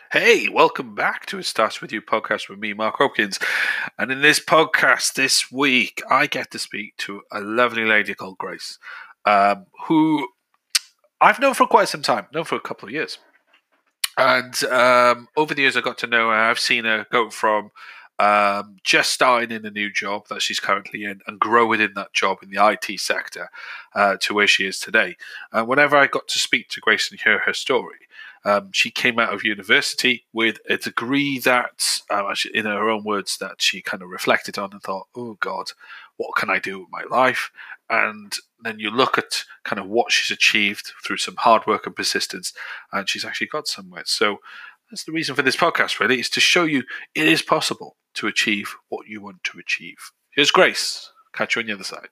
Hey, welcome back to It Starts With You podcast with me, Mark Hopkins. And in this podcast this week, I get to speak to a lovely lady called Grace, who I've known for quite some time, known for a couple of years. And over the years, I got to know her. I've seen her go from just starting in a new job that she's currently in and grow within that job in the IT sector to where she is today. Whenever I got to speak to Grace and hear her story, she came out of university with a degree that, in her own words, that she kind of reflected on and thought, oh God, what can I do with my life? And then you look at kind of what she's achieved through some hard work and persistence, and she's actually got somewhere. So that's the reason for this podcast, really, is to show you it is possible to achieve what you want to achieve. Here's Grace. Catch you on the other side.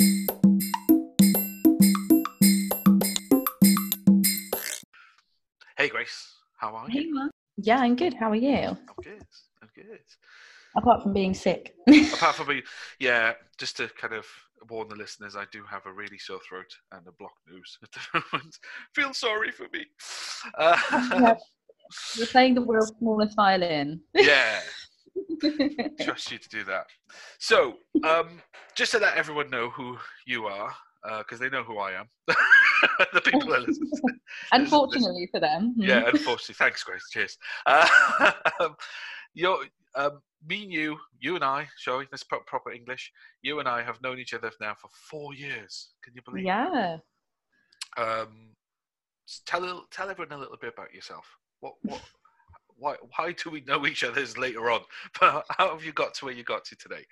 Hey, Grace. How are you? Hey, Mark. Yeah, I'm good. How are you? I'm good. Apart from being sick. Apart from yeah, just to kind of warn the listeners, I do have a really sore throat and a blocked nose at the moment. Feel sorry for me. You're playing the world's smallest violin. Yeah. Trust you to do that. So, just to let everyone know who you are, because they know who I am. The people that listen. Unfortunately for them. Yeah, unfortunately. Thanks, Grace. Cheers. Me and you and I, shall we? Let's put proper English. You and I have known each other now for 4 years. Can you believe? Yeah. Tell everyone a little bit about yourself. Why do we know each other later on? But how have you got to where you got to today?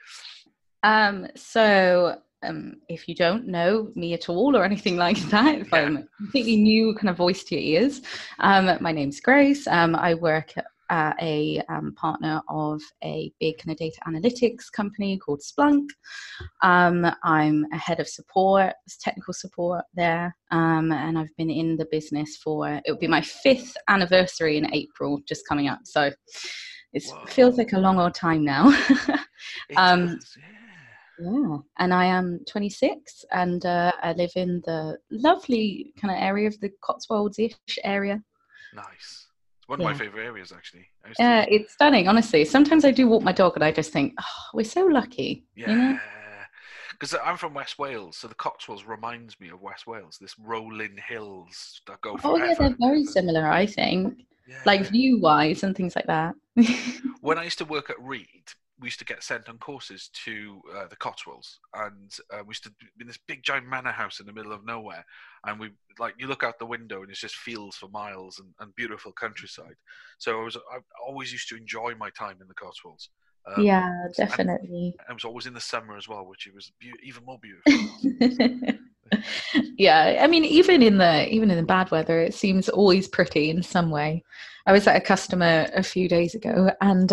If you don't know me at all or anything like that, if I'm a completely new kind of voice to your ears, my name's Grace. I work at a partner of a big kind of data analytics company called Splunk. I'm a head of support, technical support there, and I've been in the business it'll be my 5th anniversary in April, just coming up. So it feels like a long old time now. It does, yeah, and I am 26, and I live in the lovely kind of area of the Cotswolds-ish area. Nice. It's one of my favourite areas, actually. It's stunning, honestly. Sometimes I do walk my dog and I just think, oh, we're so lucky. Yeah. You know? Because I'm from West Wales, so the Cotswolds reminds me of West Wales, this rolling hills that go forever. Oh, yeah, they're very similar, I think. Yeah. Like view-wise and things like that. When I used to work at Reed, we used to get sent on courses to the Cotswolds, and we used to be in this big giant manor house in the middle of nowhere, and you look out the window and it's just fields for miles and beautiful countryside. So I always used to enjoy my time in the Cotswolds. Yeah, definitely. And it was always in the summer as well, which it was even more beautiful. Yeah, I mean, even in the bad weather, it seems always pretty in some way. I was at a customer a few days ago, and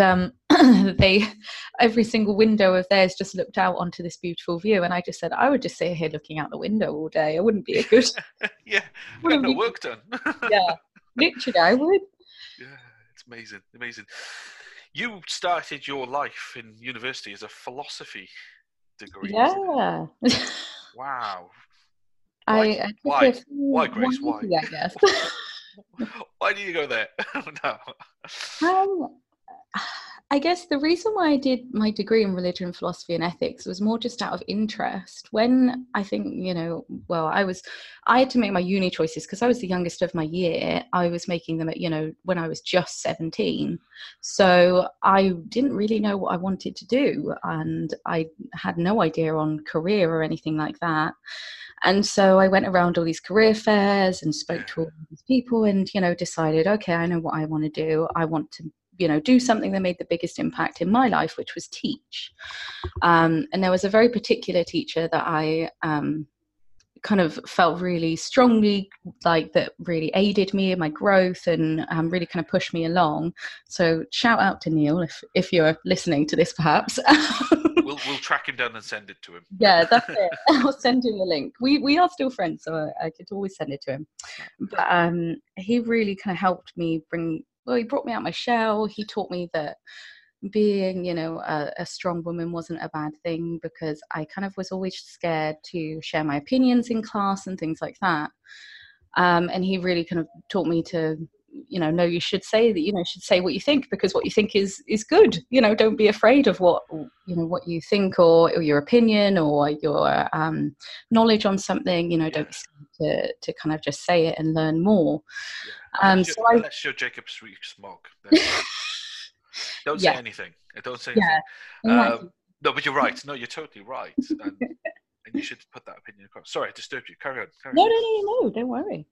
every single window of theirs just looked out onto this beautiful view, and I just said, I would just sit here looking out the window all day. I wouldn't be a good. Yeah, I got no work done. Yeah, literally, I would. Yeah, it's amazing. You started your life in university as a philosophy degree. Yeah. Wow. Why, Grace? Why? I guess. Why do you go there? No. I guess the reason why I did my degree in religion, philosophy and ethics was more just out of interest. When I think, I had to make my uni choices because I was the youngest of my year. I was making them when I was just 17. So I didn't really know what I wanted to do, and I had no idea on career or anything like that. And so I went around all these career fairs and spoke to all these people and, decided, okay, I know what I want to do. I want to, do something that made the biggest impact in my life, which was teach. And there was a very particular teacher that I kind of felt really strongly like that really aided me in my growth and really kind of pushed me along. So shout out to Neil if you're listening to this, perhaps. We'll track him down and send it to him. Yeah, that's it. I'll send him the link. We are still friends, so I could always send it to him. But he really kind of helped me he brought me out my shell. He taught me that being, a strong woman wasn't a bad thing, because I kind of was always scared to share my opinions in class and things like that. And he really kind of taught me to no, you should say that, should say what you think, because what you think is good. Don't be afraid of what you think, or your opinion, or your knowledge on something. Don't be scared to kind of just say it and learn more. Unless you're Jacob Rees-Mogg, don't say anything. Don't say anything. Exactly. No, but you're right. No, you're totally right. And you should put that opinion across. Sorry, I disturbed you. Carry on. No, don't worry.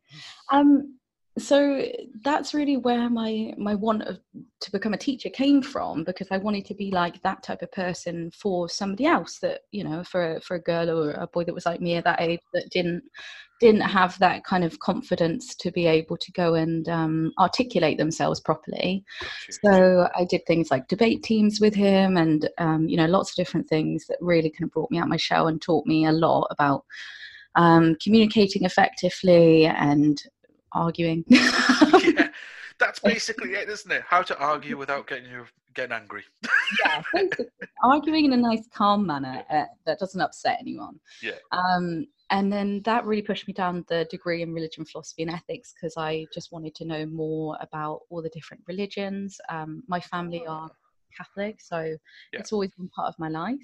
So that's really where my want to become a teacher came from, because I wanted to be like that type of person for somebody else, that, for a girl or a boy that was like me at that age, that didn't have that kind of confidence to be able to go and articulate themselves properly. So I did things like debate teams with him, and lots of different things that really kind of brought me out my shell and taught me a lot about communicating effectively and arguing. Yeah, that's basically it, isn't it? How to argue without getting angry. Yeah, basically arguing in a nice, calm manner that doesn't upset anyone. Yeah. And then that really pushed me down the degree in religion, philosophy, and ethics, because I just wanted to know more about all the different religions. My family are Catholic, so it's always been part of my life.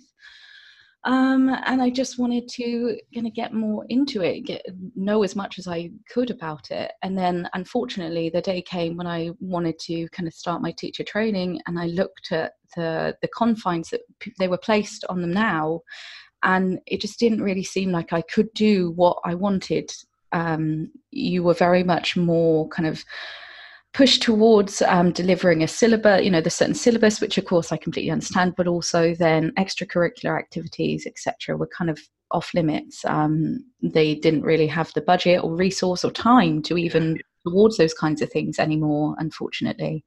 And I just wanted to get more into it, know as much as I could about it. And then, unfortunately, the day came when I wanted to kind of start my teacher training, and I looked at the confines that they were placed on them now, and it just didn't really seem like I could do what I wanted. You were very much more kind of push towards delivering a syllabus, the certain syllabus, which of course I completely understand, but also then extracurricular activities, etc., were kind of off limits. They didn't really have the budget or resource or time to even towards those kinds of things anymore, unfortunately.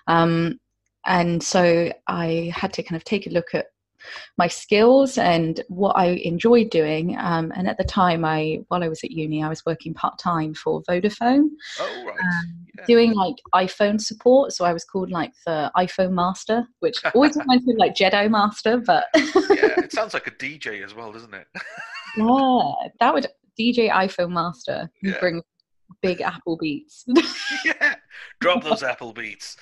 And so I had to kind of take a look at my skills and what I enjoyed doing. And at the time, while I was at uni, I was working part-time for Vodafone. Oh, right. Doing like iPhone support. So I was called like the iPhone master, which always reminds me of like Jedi master, but yeah, it sounds like a DJ as well, doesn't it? Yeah, that would DJ iPhone master. Bring big Apple Beats. Yeah, drop those Apple Beats.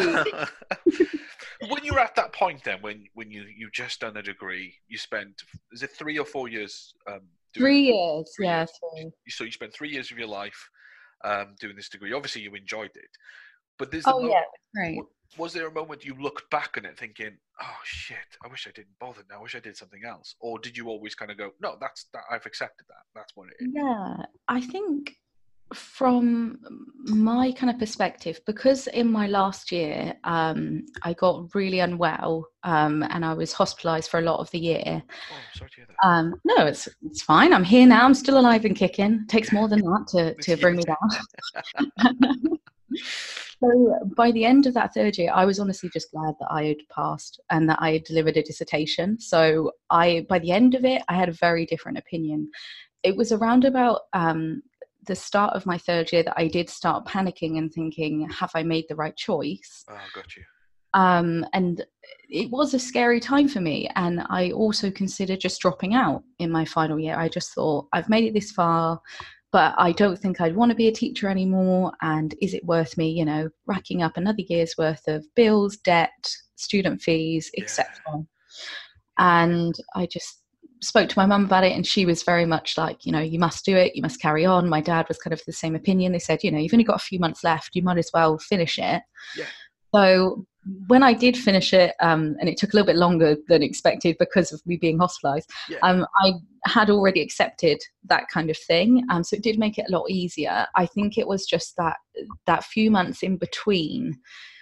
When you were at that point, then when you just done a degree, you spent, is it 3 or 4 years? 3 years, yeah. So you spent 3 years of your life doing this degree. Obviously, you enjoyed it, but there's right. Was there a moment you looked back on it thinking, "Oh shit, I wish I didn't bother now. I wish I did something else," or did you always kind of go, "No, that I've accepted that. That's what it is." Yeah, I think from my kind of perspective, because in my last year I got really unwell, and I was hospitalized for a lot of the year. Oh, sorry to hear that. No, it's fine. I'm here now. I'm still alive and kicking. It takes more than that to bring me down. So by the end of that third year, I was honestly just glad that I had passed and that I had delivered a dissertation. So by the end of it, I had a very different opinion. It was around about the start of my third year that I did start panicking and thinking, have I made the right choice? Oh, got you. And it was a scary time for me. And I also considered just dropping out in my final year. I just thought, I've made it this far, but I don't think I'd want to be a teacher anymore. And is it worth me, racking up another year's worth of bills, debt, student fees, etc. And I just spoke to my mum about it, and she was very much like, you must do it, you must carry on. My dad was kind of the same opinion. They said, you've only got a few months left, you might as well finish it. Yeah. So when I did finish it, and it took a little bit longer than expected because of me being hospitalized, I had already accepted that kind of thing. So it did make it a lot easier. I think it was just that few months in between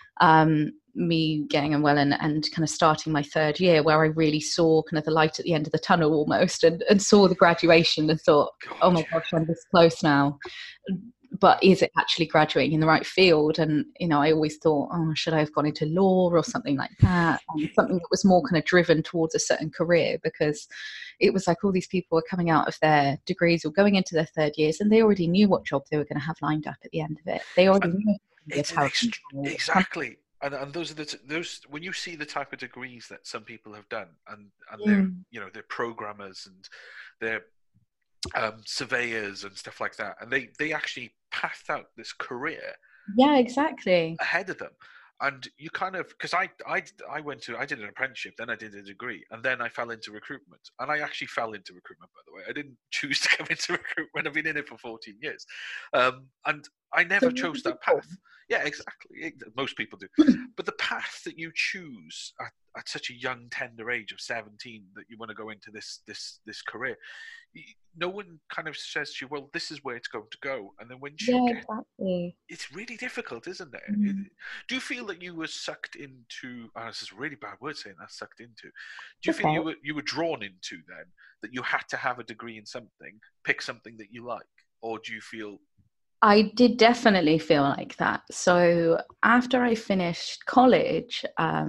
me getting unwell and kind of starting my third year, where I really saw kind of the light at the end of the tunnel almost, and saw the graduation and thought, oh my gosh, I'm this close now. But is it actually graduating in the right field? And, I always thought, oh, should I have gone into law or something like that? And something that was more kind of driven towards a certain career, because it was like all these people were coming out of their degrees or going into their third years, and they already knew what job they were going to have lined up at the end of it. They already knew. Exactly. And those are those when you see the type of degrees that some people have done, and they're they're programmers and they're surveyors and stuff like that, and they actually pathed out this career Yeah, exactly. ahead of them. And you kind of, because I did an apprenticeship, then I did a degree, and then I fell into recruitment. And I actually fell into recruitment, by the way. I didn't choose to come into recruitment. I've been in it for 14 years. And I So never chose that people. path. Yeah, exactly. Most people do. But the path that you choose at such a young, tender age of 17, that you want to go into this career, no one kind of says to you, well, this is where it's going to go. And then once you Yeah, get, exactly. it's really difficult, isn't it? Mm. Do you feel that you were sucked into? Oh, this is a really bad word saying that. Sucked into. Do It's you feel okay. you were drawn into then, that you had to have a degree in something, pick something that you like, or do you feel? I did definitely feel like that. So after I finished college,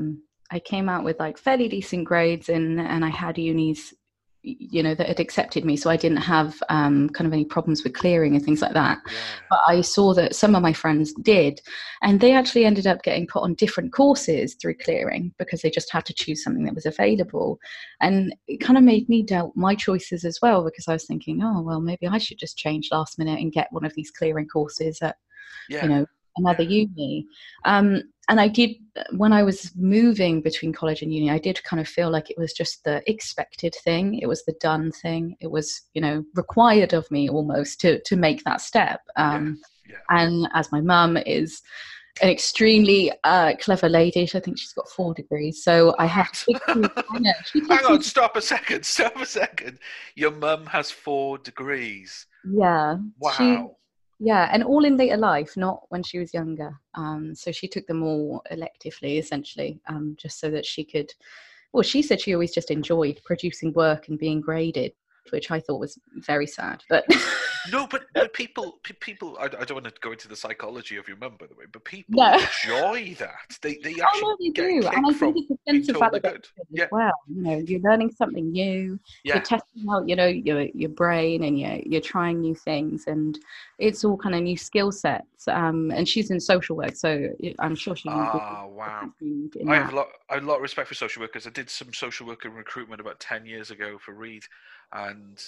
I came out with like fairly decent grades, and I had unis, that had accepted me. So I didn't have kind of any problems with clearing and things like that. Yeah. But I saw that some of my friends did, and they actually ended up getting put on different courses through clearing because they just had to choose something that was available. And it kind of made me doubt my choices as well, because I was thinking, oh, well, maybe I should just change last minute and get one of these clearing courses at, you Yeah. know, another Yeah. uni. And I did, when I was moving between college and uni, I did kind of feel like it was just the expected thing. It was the done thing. It was, required of me almost to make that step. Yeah. Yeah. And as my mum is an extremely clever lady, I think she's got 4 degrees. So I had What? big, I know, she Hang takes on. me, Stop a second. Stop a second. Your mum has 4 degrees. yeah, Wow. yeah, and all in later life, not when she was younger. So she took them all electively, essentially, just so that she could. Well, she said she always just enjoyed producing work and being graded, which I thought was very sad. But No, but people. I don't want to go into the psychology of your mum, by the way, but people no. enjoy that. They Oh actually no, they get a do, and kick I think from it's a being sense of told they're validation good. as Yeah, well. You're learning something new, you're yeah. testing out, your brain, and you're trying new things, and it's all kind of new skill sets. And she's in social work, so I'm sure she will be Ah, wow. in that. I have a lot of respect for social workers. I did some social work and recruitment about 10 years ago for Reed, and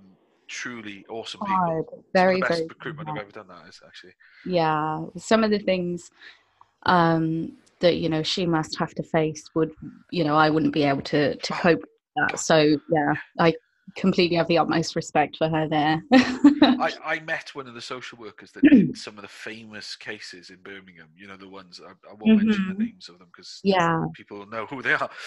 truly awesome people. Hard, Some of the very, best very recruitment I've hard. ever done. That is actually. Yeah, some of the things that she must have to face would I wouldn't be able to Oh cope with that. God. So yeah, I completely have the utmost respect for her there. I met one of the social workers that did some of the famous cases in Birmingham. You know, the ones I won't mention the Hmm. names of them because Yeah. people know who they are.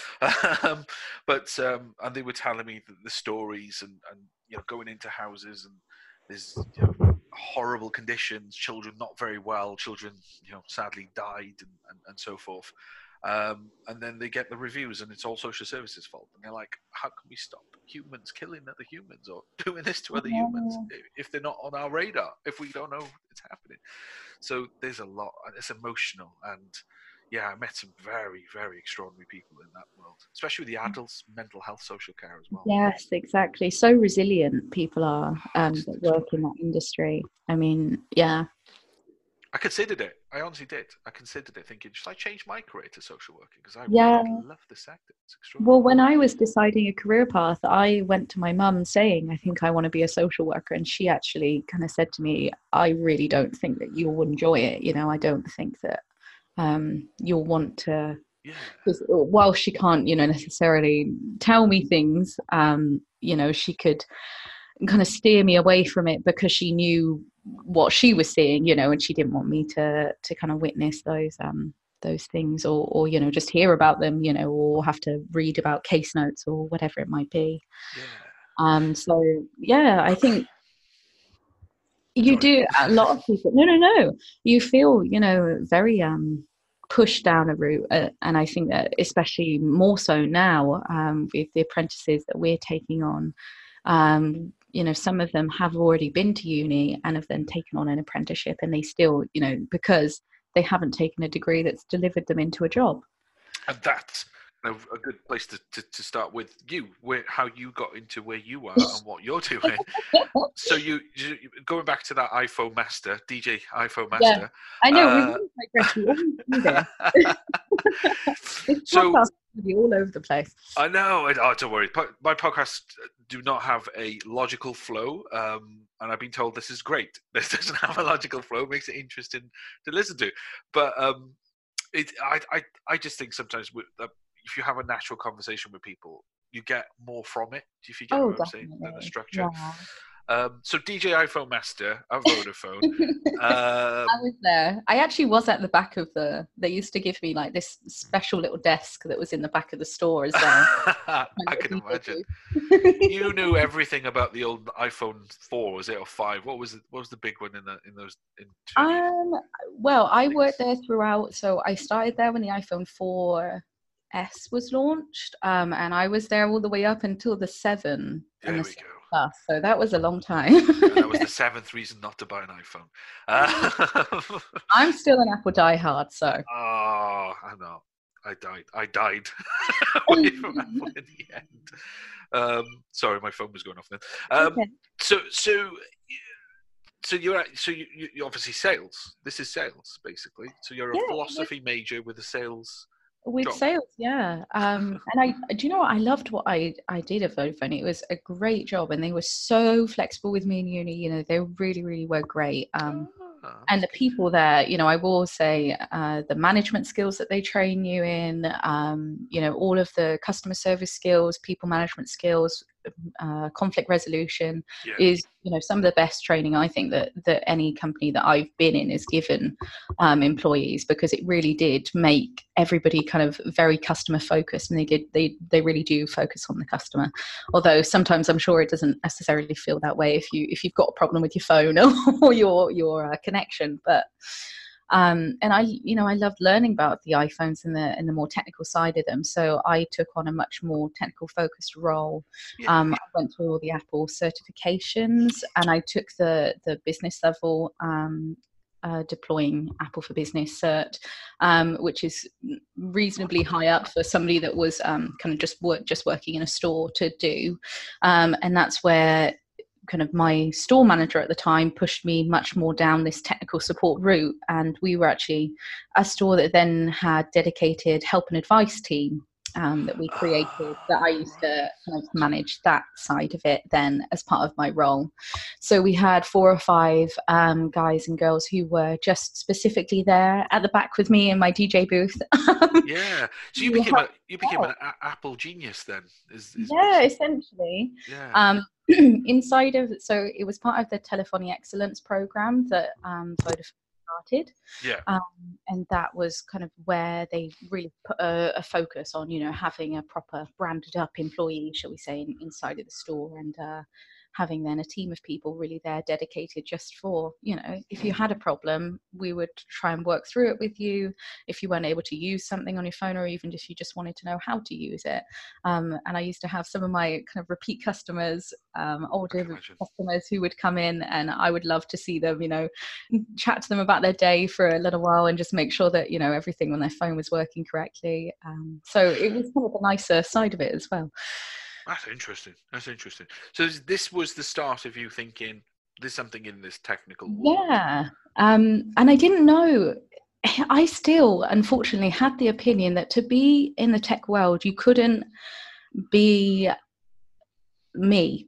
But and they were telling me the stories and going into houses, and there's horrible conditions, children not very well, children sadly died, and so forth. And then they get the reviews, and it's all social services' fault. And they're like, "How can we stop humans killing other humans or doing this to other humans if they're not on our radar? If we don't know it's happening?" So there's a lot. It's emotional, and yeah, I met some very, very extraordinary people in that world, especially with the adults, mental health, social care as well. Yes, exactly. So resilient people are Just that work in extraordinary. that industry. I mean, yeah. I considered it. I honestly did. I considered it, thinking, should I change my career to social working? Because I Yeah. really love the sector. It's Well, extraordinary. when I was deciding a career path, I went to my mum saying, I think I want to be a social worker. And she actually kind of said to me, I really don't think that you'll enjoy it. I don't think that you'll want to, Yeah. because while she can't, necessarily tell me things, she could kind of steer me away from it because she knew what she was seeing, and she didn't want me to kind of witness those things, or just hear about them, or have to read about case notes or whatever it might be. Yeah. So yeah, I think you Sorry. do. A lot of people, no, you feel very pushed down a route, and I think that especially more so now, with the apprentices that we're taking on. Some of them have already been to uni and have then taken on an apprenticeship, and they still, because they haven't taken a degree that's delivered them into a job. And that's a good place to start with you, how you got into where you are and what you're doing. So you going back to that iPhone Master, DJ iPhone Yeah, Master. I know. We always digress. We always do this. This So podcast will be all over the place. I know. Oh, don't worry. My podcast do not have a logical flow, and I've been told this is great. This doesn't have a logical flow, makes it interesting to listen to. But I just think sometimes if you have a natural conversation with people, you get more from it. If you get what I'm saying, than the structure. So DJ iPhone Master at Vodafone. I was there. I actually was at the back of they used to give me like this special little desk that was in the back of the store as well. I can imagine. You knew everything about the old iPhone 4, was it, or 5? What was the big one in those? Well, I worked there throughout. So I started there when the iPhone 4S was launched, and I was there all the way up until the 7. There we go. So that was a long time. And that was the 7th reason not to buy an iPhone. I'm still an Apple diehard, so. Oh, I know. I died away from Apple in the end. Sorry, my phone was going off then. Okay. So you're obviously sales. This is sales, basically. So you're a philosophy major with a sales. With sales, yeah. And do you know what? I loved what I did at Vodafone. It was a great job, and they were so flexible with me in uni. You know, they really, really were great. And the people there, you know, I will say the management skills that they train you in, you know, all of the customer service skills, people management skills, conflict resolution is, you know, some of the best training I think that any company that I've been in is given employees, because it really did make everybody kind of very customer focused, and they really do focus on the customer. Although sometimes I'm sure it doesn't necessarily feel that way if you've got a problem with your phone or your connection, but and I loved learning about the iPhones and the more technical side of them. So I took on a much more technical focused role. I went through all the Apple certifications, and I took the business level deploying Apple for Business cert, which is reasonably high up for somebody that was kind of just working in a store to do, and that's where kind of my store manager at the time pushed me much more down this technical support route. And we were actually a store that then had dedicated help and advice team that we created, that I used to kind of manage that side of it then as part of my role. So we had 4 or 5 guys and girls who were just specifically there at the back with me in my DJ booth. Yeah, so you became an Apple genius then. Essentially. Yeah. Inside of, so it was part of the Telephony Excellence program that Vodafone started. And that was kind of where they really put a focus on, you know, having a proper branded up employee, shall we say, inside of the store, and having then a team of people really there dedicated just for, you know, if you had a problem, we would try and work through it with you. If you weren't able to use something on your phone, or even if you just wanted to know how to use it. And I used to have some of my kind of repeat customers, older customers who would come in, and I would love to see them, you know, chat to them about their day for a little while and just make sure that, you know, everything on their phone was working correctly. So it was kind of the nicer side of it as well. That's interesting. So this was the start of you thinking there's something in this technical world. Yeah. And I didn't know. I still, unfortunately, had the opinion that to be in the tech world, you couldn't be me.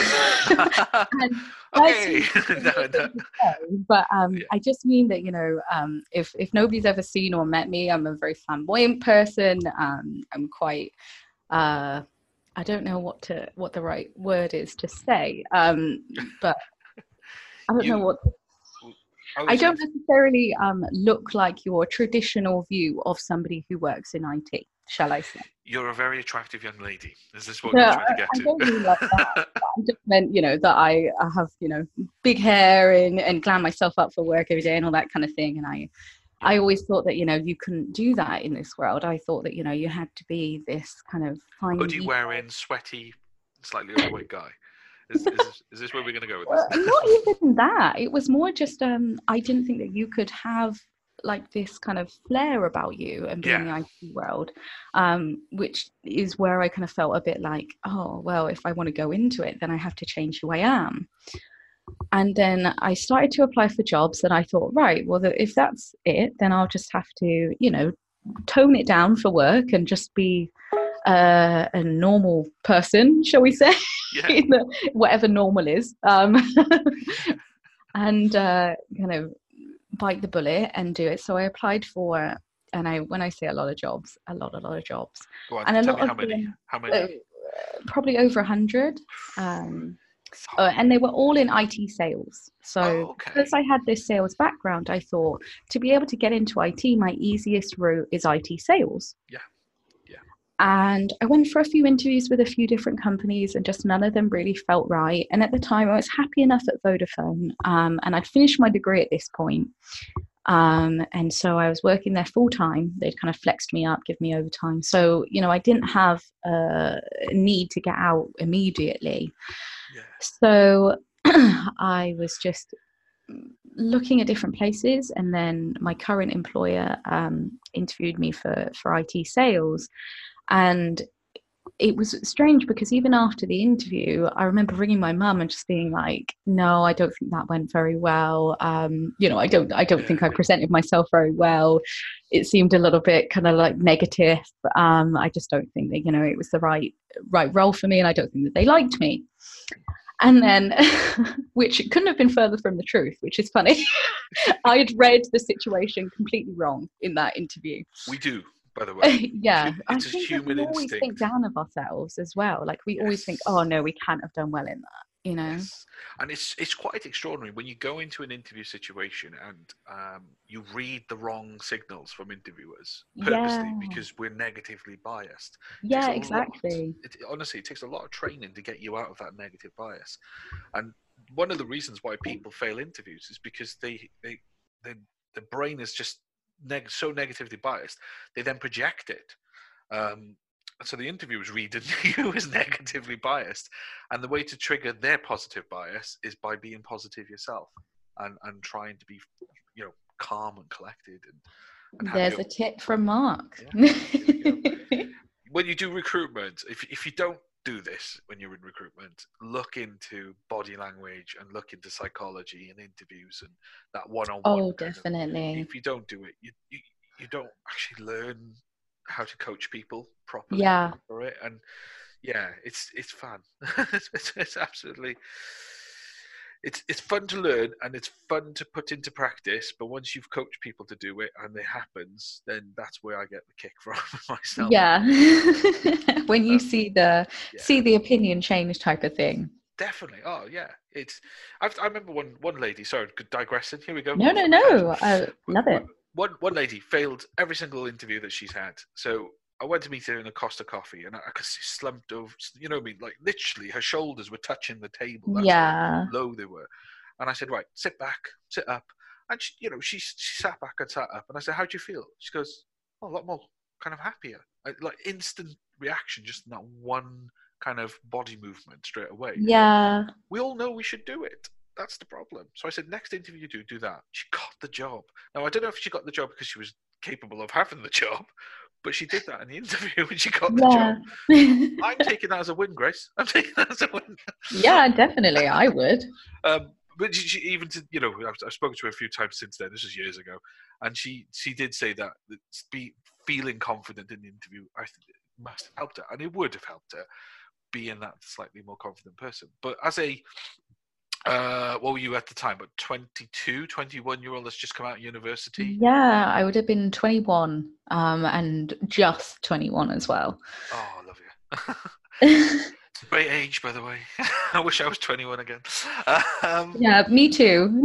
Okay. But I just mean that, you know, if nobody's ever seen or met me, I'm a very flamboyant person. I'm quite... I don't know what the right word is to say, but I don't know what. I don't necessarily look like your traditional view of somebody who works in IT, shall I say? You're a very attractive young lady. Is this what you're trying to get to? I don't mean like that. I just meant, you know, that I have, you know, big hair and glam myself up for work every day and all that kind of thing, and I always thought that, you know, you couldn't do that in this world. I thought that, you know, you had to be this kind of fine. Hoodie wearing, sweaty, slightly overweight guy. Is this where we're going to go with this? Not even that. It was more just I didn't think that you could have like this kind of flair about you and being in the IT world, which is where I kind of felt a bit like, oh, well, if I want to go into it, then I have to change who I am. And then I started to apply for jobs, and I thought, right, well, if that's it, then I'll just have to, you know, tone it down for work and just be a normal person, shall we say, Yeah. whatever normal is, and kind of bite the bullet and do it. So I applied for, and when I say a lot of jobs, a lot of jobs, Go on, and a tell lot me of how many. them, How many? probably over 100. And they were all in IT sales. So okay. because I had this sales background, I thought to be able to get into IT, my easiest route is IT sales. Yeah. And I went for a few interviews with a few different companies, and just none of them really felt right. And at the time, I was happy enough at Vodafone, and I'd finished my degree at this point. And so I was working there full time. They'd kind of flexed me up, give me overtime. So, I didn't have a need to get out immediately. Yeah. So I was just looking at different places, and then my current employer interviewed me for IT sales. And it was strange because even after the interview, I remember ringing my mum and just being like, "No, I don't think that went very well. I don't think I presented myself very well. It seemed a little bit kind of like negative. I just don't think that it was the right role for me, and I don't think that they liked me." And then, which couldn't have been further from the truth, which is funny. I had read the situation completely wrong in that interview. We do. By the way, yeah, it's I a think human we always instinct. think down of ourselves as well. Like we always think, "Oh no, we can't have done well in that," Yes. And it's quite extraordinary when you go into an interview situation and you read the wrong signals from interviewers purposely because we're negatively biased. Yeah, exactly. Honestly, it takes a lot of training to get you out of that negative bias. And one of the reasons why people fail interviews is because the brain is just so negatively biased, they then project it. So the interviewers read you as negatively biased, and the way to trigger their positive bias is by being positive yourself and trying to be, calm and collected. And there's a tip from Mark. Yeah, when you do recruitment, if you don't do this when you're in recruitment, look into body language and look into psychology and interviews and that one-on-one. Oh, definitely. If you don't do it, you don't actually learn how to coach people properly. Yeah. For it. And yeah, it's fun. it's absolutely. It's fun to learn and it's fun to put into practice, but once you've coached people to do it and it happens, then that's where I get the kick from myself. Yeah. When you see the opinion change type of thing. Definitely. Oh yeah. I remember one lady, sorry, digressing. Here we go. No. I love it. One lady failed every single interview that she's had. So I went to meet her in a Costa Coffee, and I could see slumped over. You know what I mean? Like literally, her shoulders were touching the table. That's how low they were. And I said, "Right, sit back, sit up." And she sat back and sat up. And I said, "How do you feel?" She goes, "Oh, a lot more kind of happier." Like instant reaction, just in that one kind of body movement straight away. Yeah. We all know we should do it. That's the problem. So I said, next interview you do that. She got the job. Now, I don't know if she got the job because she was capable of having the job, but she did that in the interview and she got the job. I'm taking that as a win, Grace. I'm taking that as a win. Yeah, definitely. I would. But she even, I've spoken to her a few times since then. This was years ago. And she did say that feeling confident in the interview, I think it must have helped her. And it would have helped her being that slightly more confident person. But as a what were you at the time? But 22, 21-year-old that's just come out of university? Yeah, I would have been 21 and just 21 as well. Oh, I love you. It's a great age, by the way. I wish I was 21 again. Yeah, me too.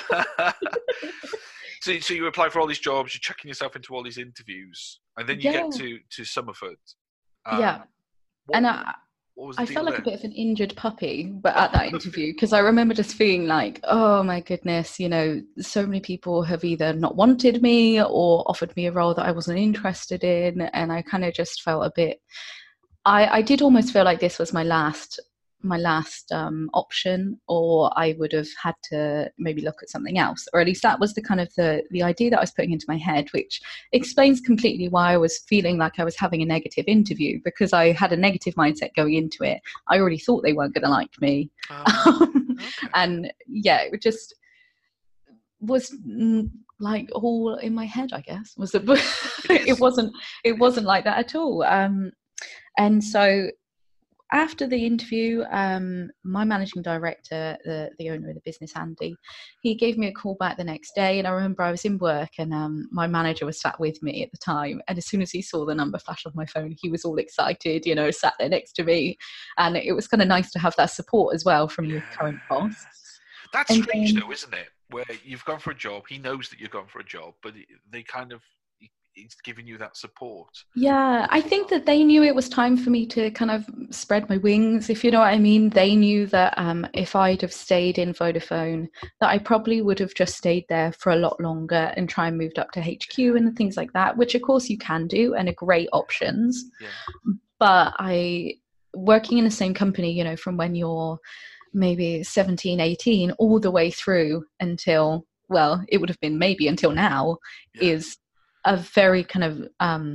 So you apply for all these jobs, you're checking yourself into all these interviews, and then you get to Summerford. Yeah. I felt like a bit of an injured puppy, but at that interview, because I remember just feeling like, oh my goodness, so many people have either not wanted me or offered me a role that I wasn't interested in. And I kind of just felt a bit, I did almost feel like this was my last option, or I would have had to maybe look at something else, or at least that was the kind of the idea that I was putting into my head, which explains completely why I was feeling like I was having a negative interview, because I had a negative mindset going into it. I already thought they weren't going to like me. Okay. And yeah, it just was like all in my head, I guess. It wasn't like that at all. And so after the interview, my managing director, the owner of the business, Andy, he gave me a call back the next day. And I remember I was in work, and my manager was sat with me at the time. And as soon as he saw the number flash on my phone, he was all excited, sat there next to me. And it was kind of nice to have that support as well from your current boss. That's And strange, though, isn't it? Where you've gone for a job, he knows that you've gone for a job, but they kind of, he's giving you that support. yeah, I think that they knew it was time for me to kind of spread my wings, if you know what I mean. They knew that if I'd have stayed in Vodafone, that I probably would have just stayed there for a lot longer and try and moved up to HQ and things like that, which of course you can do and are great options. Yeah. But working in the same company, from when you're maybe 17, 18, all the way through until, well, it would have been maybe until now, is a very kind of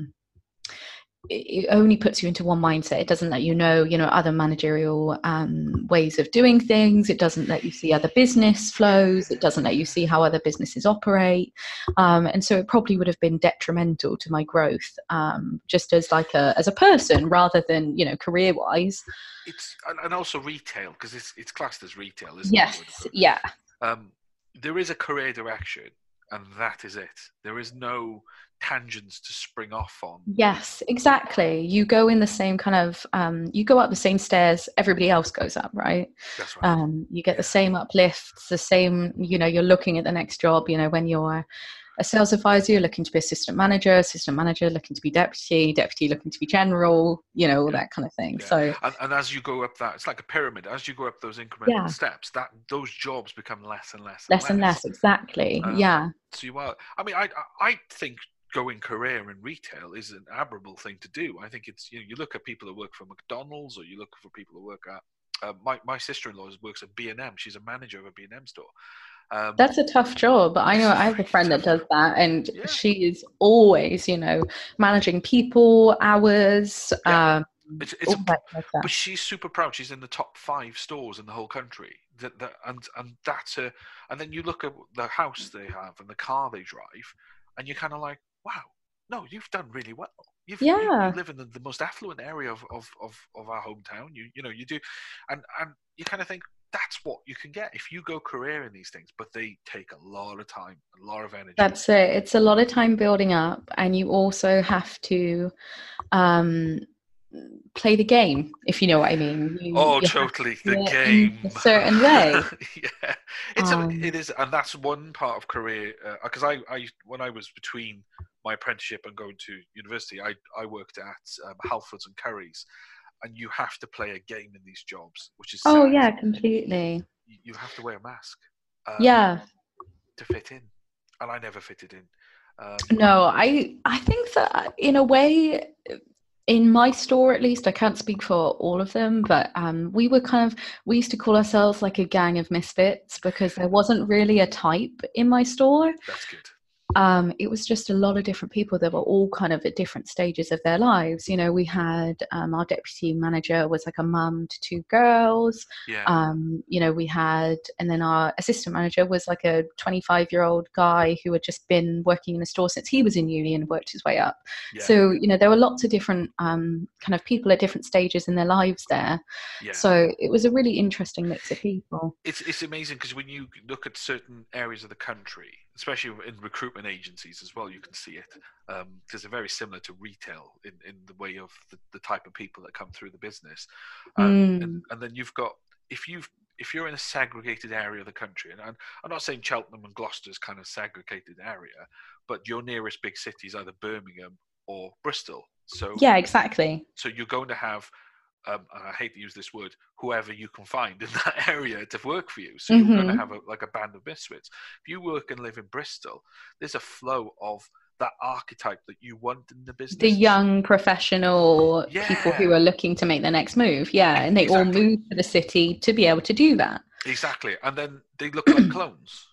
it only puts you into one mindset. It doesn't let you know other managerial ways of doing things. It doesn't let you see other business flows. It doesn't let you see how other businesses operate, and so it probably would have been detrimental to my growth, just as as a person rather than career wise. It's and also retail, because it's classed as retail, isn't it? Yes, yeah. There is a career direction, and that is it. There is no tangents to spring off on. Yes, exactly. You go in the same kind of you go up the same stairs everybody else goes up, right? That's right. You get the same uplifts, the same, you're looking at the next job. When you're a sales advisor, you're looking to be assistant manager looking to be deputy looking to be general, all that kind of thing. Yeah. So and as you go up that, it's like a pyramid. As you go up those incremental steps, those jobs become less and less and less. Exactly. So you are. I mean, I think going career in retail is an admirable thing to do. I think it's, you look at people who work for McDonald's, or you look for people who work at my sister-in-law works at B&M. She's a manager of a B&M store. That's a tough job. I know I have a friend that does that, and she is always, managing people, hours. But she's super proud. She's in the top 5 stores in the whole country. And that's her. And then you look at the house they have and the car they drive, and you're kind of like, wow, no, you've done really well. You live in the most affluent area of our hometown. You do, and you kind of think, that's what you can get if you go career in these things, but they take a lot of time, a lot of energy. That's it. It's a lot of time building up, and you also have to play the game, if you know what I mean. You totally, the game. In a certain way. Yeah, it is, and that's one part of career. Because I when I was between my apprenticeship and going to university, I worked at Halfords and Currys. And you have to play a game in these jobs, which is sad. Oh yeah, completely. You have to wear a mask. To fit in, and I never fitted in. No, I think that in a way, in my store at least, I can't speak for all of them, but we used to call ourselves like a gang of misfits, because there wasn't really a type in my store. That's good. It was just a lot of different people that were all kind of at different stages of their lives. We had our deputy manager was like a mum to 2 girls. Yeah. We had, and then our assistant manager was like a 25-year-old guy who had just been working in the store since he was in uni and worked his way up. Yeah. So, there were lots of different kind of people at different stages in their lives there. Yeah. So it was a really interesting mix of people. It's amazing, because when you look at certain areas of the country, especially in recruitment agencies as well, you can see it, because they're very similar to retail in the way of the type of people that come through the business. And then you've got, if you're in a segregated area of the country, and I'm not saying Cheltenham and Gloucester's kind of segregated area, but your nearest big city is either Birmingham or Bristol. So yeah, exactly. So you're going to have, and I hate to use this word, whoever you can find in that area to work for you. So you're going to have a band of misfits. If you work and live in Bristol, there's a flow of that archetype that you want in the business. The young professional people who are looking to make the next move. Yeah, and they all move to the city to be able to do that. Exactly. And then they look like clones.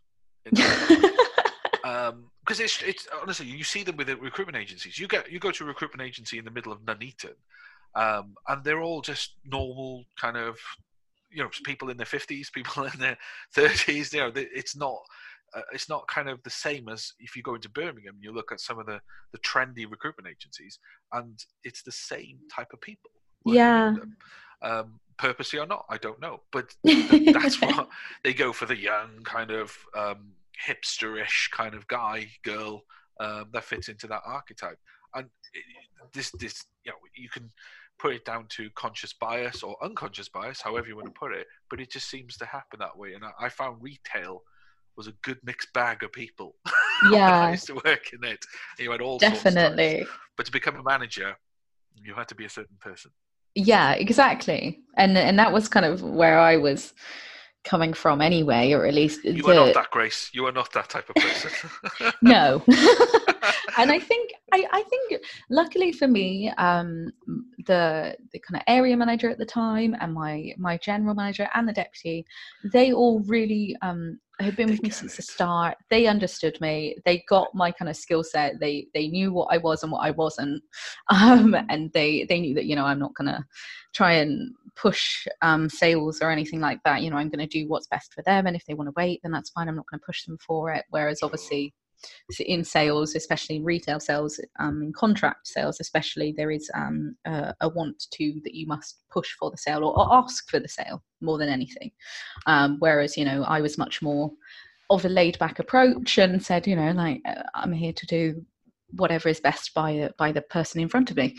Because it's honestly, you see them with the recruitment agencies. You go to a recruitment agency in the middle of Nuneaton, and they're all just normal kind of, people in their 50s, people in their 30s. It's not kind of the same as if you go into Birmingham. You look at some of the trendy recruitment agencies, and it's the same type of people. working Yeah. in them. Purposely or not, I don't know. But that's what they go for, the young kind of hipsterish kind of guy, girl that fits into that archetype. And this, you can put it down to conscious bias or unconscious bias, however you want to put it, but it just seems to happen that way. And I found retail was a good mixed bag of people when I used to work in it. You had all definitely sorts of types. But to become a manager, you had to be a certain person. Yeah, exactly. And that was kind of where I was coming from anyway, or at least you are not that, Grace. You are not that type of person. No. And I think luckily for me, the kind of area manager at the time and my general manager and the deputy, they all really had been with me since the start. They understood me. They got my kind of skill set. They knew what I was and what I wasn't, and they knew that, I'm not gonna try and push sales or anything like that. I'm going to do what's best for them, and if they want to wait, then that's fine. I'm not going to push them for it. Whereas obviously in sales, especially in retail sales, in contract sales especially, there is a want to that you must push for the sale or ask for the sale more than anything. Whereas I was much more of a laid back approach and said, I'm here to do whatever is best by the person in front of me.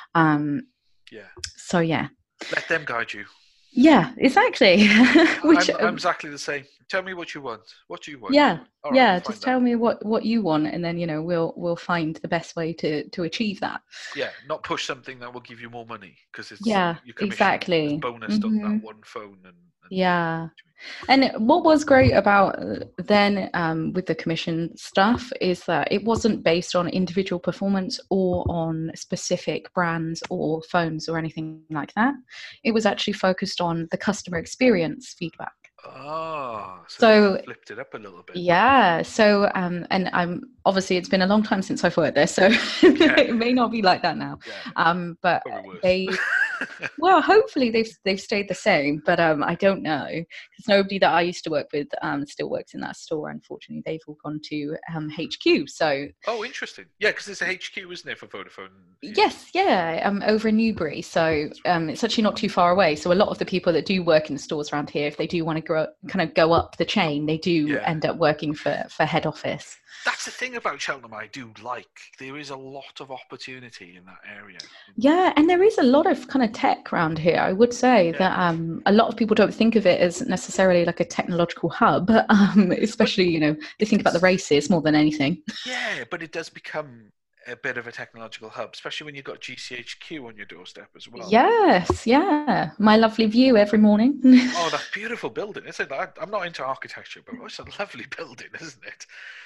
So yeah, let them guide you. Yeah, exactly. I'm exactly the same. Tell me what you want. What do you want? Yeah, all right, yeah. Just tell me what you want, and then we'll find the best way to achieve that. Yeah, not push something that will give you more money because it's exactly bonused on that one phone and yeah. And what was great about then with the commission stuff is that it wasn't based on individual performance or on specific brands or phones or anything like that. It was actually focused on the customer experience feedback. Oh, so flipped it up a little bit. Yeah. So, and I'm obviously it's been a long time since I've worked there, so it may not be like that now. Yeah. But well, hopefully they've stayed the same, but I don't know because nobody that I used to work with still works in that store. Unfortunately, they've all gone to HQ. So interesting. Yeah, because there's a HQ, isn't there, for Vodafone? Yes, yeah, over in Newbury. So it's actually not too far away. So a lot of the people that do work in the stores around here, if they do want to go up the chain, they do end up working for head office. That's the thing about Cheltenham I do like. There is a lot of opportunity in that area. Yeah, and there is a lot of kind of tech around here. I would say that a lot of people don't think of it as necessarily like a technological hub, especially, they think about the races more than anything. Yeah, but it does become a bit of a technological hub, especially when you've got GCHQ on your doorstep as well. Yes, yeah. My lovely view every morning. Oh, that beautiful building. I'm not into architecture, but it's a lovely building, isn't it?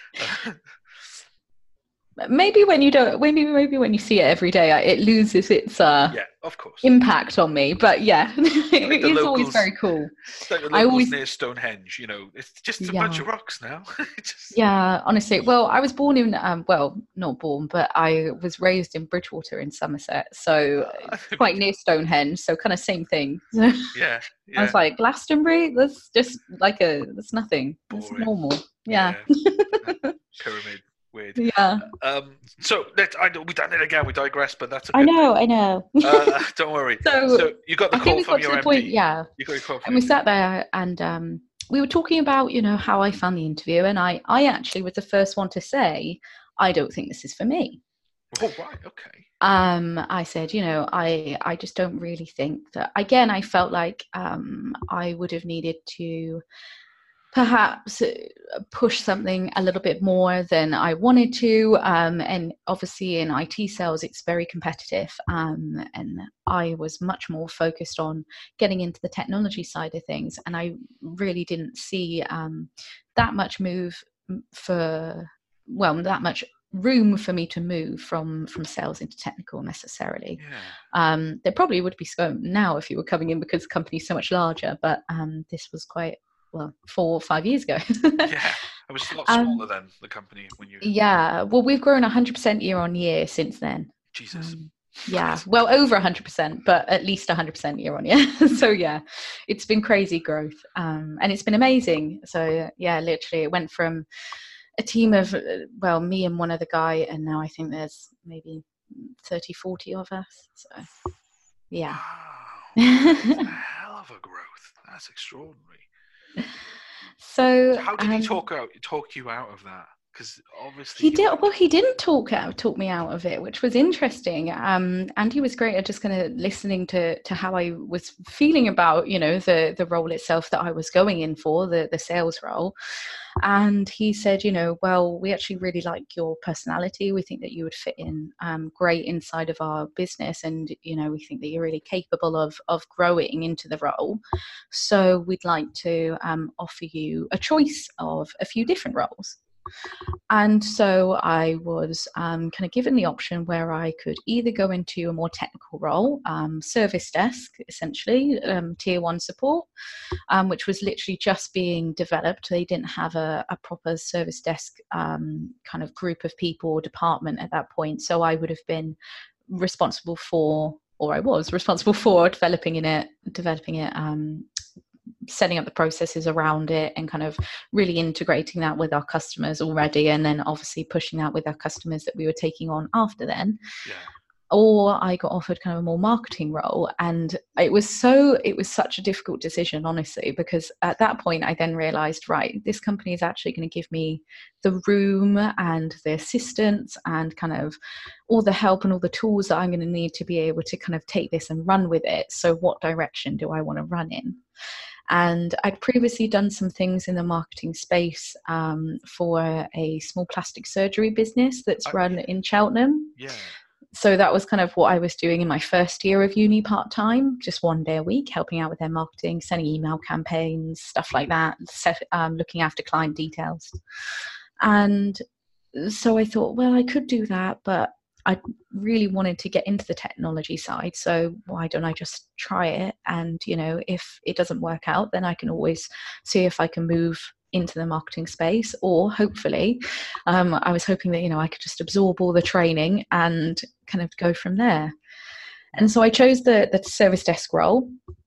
Maybe when you don't, maybe when you see it every day, it loses its of course, impact on me. But yeah, it is always very cool. Like the locals near Stonehenge, it's just a bunch of rocks now. Yeah, honestly. Well, I was born in, not born, but I was raised in Bridgewater in Somerset, so quite near Stonehenge. So kind of same thing. Yeah. I was like, Glastonbury. That's just that's nothing. Boring. It's normal. Yeah. Pyramid. Weird. Yeah. So we've done it again. We digress, but that's. I know. Don't worry. So you got the call from your MD. Yeah. You got your call. And we sat there, and we were talking about, how I found the interview, and I actually was the first one to say, I don't think this is for me. Oh, right. Okay. I said, I just don't really think that. Again, I felt like I would have needed to perhaps push something a little bit more than I wanted to. And obviously in IT sales, it's very competitive. And I was much more focused on getting into the technology side of things. And I really didn't see that much that much room for me to move from sales into technical necessarily. There probably would be scope now if you were coming in because the company's so much larger, but this was quite 4 or 5 years ago. Yeah, it was a lot smaller than the company when you. Yeah, well, we've grown 100% year on year since then. Jesus. Yeah, well, over 100%, but at least 100% year on year. So yeah, it's been crazy growth, and it's been amazing. So yeah, literally, it went from a team of me and one other guy, and now I think there's maybe 30-40 of us. So Yeah. Wow, that's a hell of a growth. That's extraordinary. So How did he talk you out of that? Because obviously he did. Well, he didn't talk me out of it, which was interesting. And he was great at just kind of listening to how I was feeling about, you know, the role itself that I was going in for, the sales role. And he said, you know, well, we actually really like your personality. We think that you would fit in great inside of our business, and you know, we think that you're really capable of growing into the role. So we'd like to offer you a choice of a few different roles. And so I was kind of given the option where I could either go into a more technical role, service desk, essentially, tier one support, which was literally just being developed. They didn't have a proper service desk kind of group of people or department at that point. So I would have been responsible for, or I was responsible for developing it, setting up the processes around it, and kind of really integrating that with our customers already, and then obviously pushing that with our customers that we were taking on after then. Yeah. Or I got offered kind of a more marketing role, and it was such a difficult decision, honestly, because at that point I then realized, right, this company is actually going to give me the room and the assistance and kind of all the help and all the tools that I'm going to need to be able to kind of take this and run with it. So what direction do I want to run in? And I'd previously done some things in the marketing space for a small plastic surgery business that's run in Cheltenham. Yeah. So that was kind of what I was doing in my first year of uni part-time, just one day a week, helping out with their marketing, sending email campaigns, stuff like that, looking after client details. And so I thought, well, I could do that, but I really wanted to get into the technology side. So why don't I just try it? And, you know, if it doesn't work out, then I can always see if I can move into the marketing space, or hopefully I was hoping that, you know, I could just absorb all the training and kind of go from there. And so I chose the service desk role.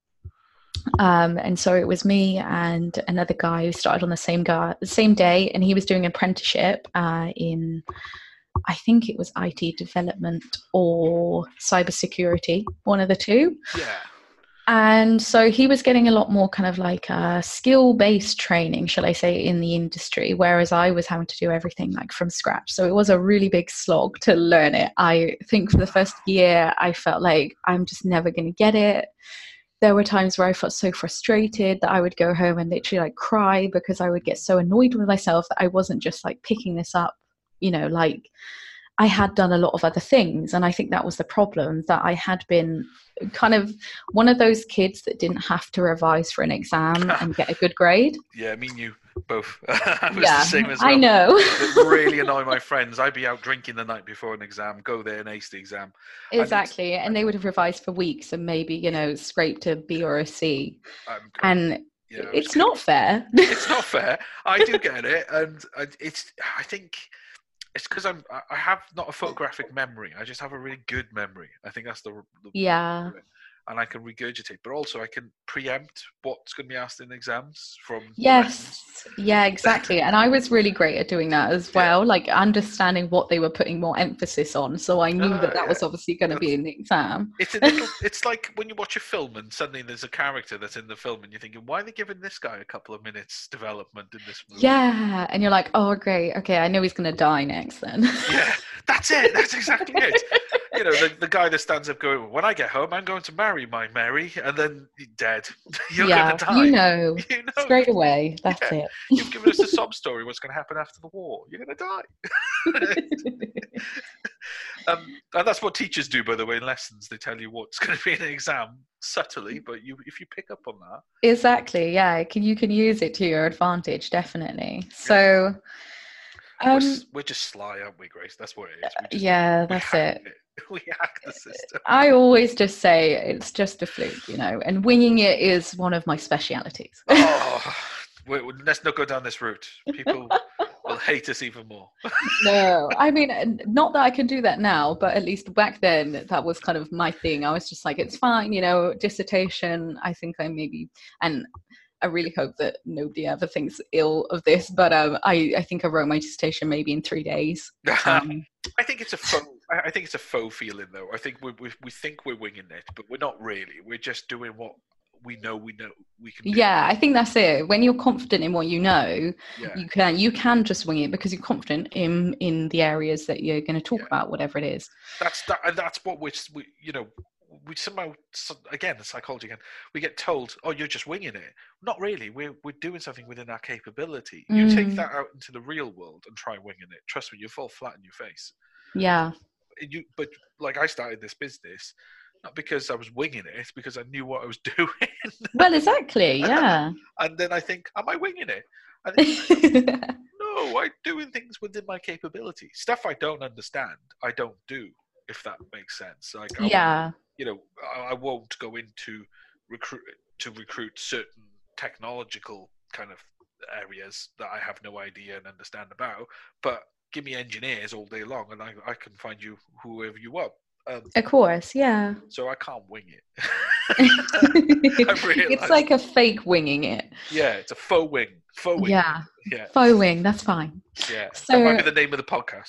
And so it was me and another guy who started on the same day, and he was doing an apprenticeship in, I think it was IT development or cybersecurity, one of the two. Yeah. And so he was getting a lot more kind of like skill-based training, shall I say, in the industry, whereas I was having to do everything like from scratch. So it was a really big slog to learn it. I think for the first year, I felt like I'm just never going to get it. There were times where I felt so frustrated that I would go home and literally like cry, because I would get so annoyed with myself that I wasn't just like picking this up, you know, like I had done a lot of other things. And I think that was the problem, that I had been kind of one of those kids that didn't have to revise for an exam and get a good grade. Yeah, me and you both. I was the same as well. I know. It really annoy my friends. I'd be out drinking the night before an exam, go there and ace the exam. Exactly. And they would have revised for weeks and maybe, you know, scraped a B or a C. And it's not fair. It's not fair. I do get it. And I think it's because I have not a photographic memory. I just have a really good memory. I think that's the yeah. And I can regurgitate, but also I can preempt what's going to be asked in exams from. Yes, yeah, exactly. And I was really great at doing that as well, like understanding what they were putting more emphasis on. So I knew that was obviously going to be in the exam. It's like when you watch a film and suddenly there's a character that's in the film and you're thinking, why are they giving this guy a couple of minutes development in this movie? Yeah, and you're like, oh, great. Okay, I know he's going to die next then. Yeah, that's it. That's exactly it. You know, the guy that stands up going, when I get home, I'm going to marry my Mary, and then you're dead. You're going to die. You know, straight away. That's it. You've given us a sob story. What's going to happen after the war? You're going to die. And that's what teachers do, by the way, in lessons. They tell you what's going to be in an exam subtly, but if you pick up on that. Exactly, yeah. You can use it to your advantage, definitely. So... we're just sly, aren't we, Grace? That's what it is. That's it. We hack the system. I always just say it's just a fluke, you know, and winging it is one of my specialities. Let's not go down this route. People will hate us even more. No, I mean, not that I can do that now, but at least back then, that was kind of my thing. I was just like, it's fine, you know, dissertation, I think I maybe, and I really hope that nobody ever thinks ill of this, but I think I wrote my dissertation maybe in 3 days. I think it's a fun I think it's a faux feeling, though. I think we think we're winging it, but we're not really. We're just doing what we know we can do. Yeah, I think that's it. When you're confident in what you know, Yeah, you can just wing it because you're confident in the areas that you're going to talk yeah. about, whatever it is. And that's what we somehow, again, psychology again. We get told, "Oh, you're just winging it." Not really. We're doing something within our capability. You take that out into the real world and try winging it. Trust me, you fall flat in your face. Yeah. But like I started this business not because I was winging it, it's because I knew what I was doing. Well, exactly. Yeah. And then I think, am I winging it? And no, I'm doing things within my capability. Stuff I don't understand, I don't do. If that makes sense. Like, Yeah. I won't go into recruit certain technological kind of areas that I have no idea and understand about. But give me engineers all day long, and I can find you whoever you want. Of course. Yeah. So I can't wing it. It's like a fake winging it. Yeah, it's a faux wing. Faux wing. Yeah. Yeah. Faux wing. That's fine. Yeah. So, that might be the name of the podcast.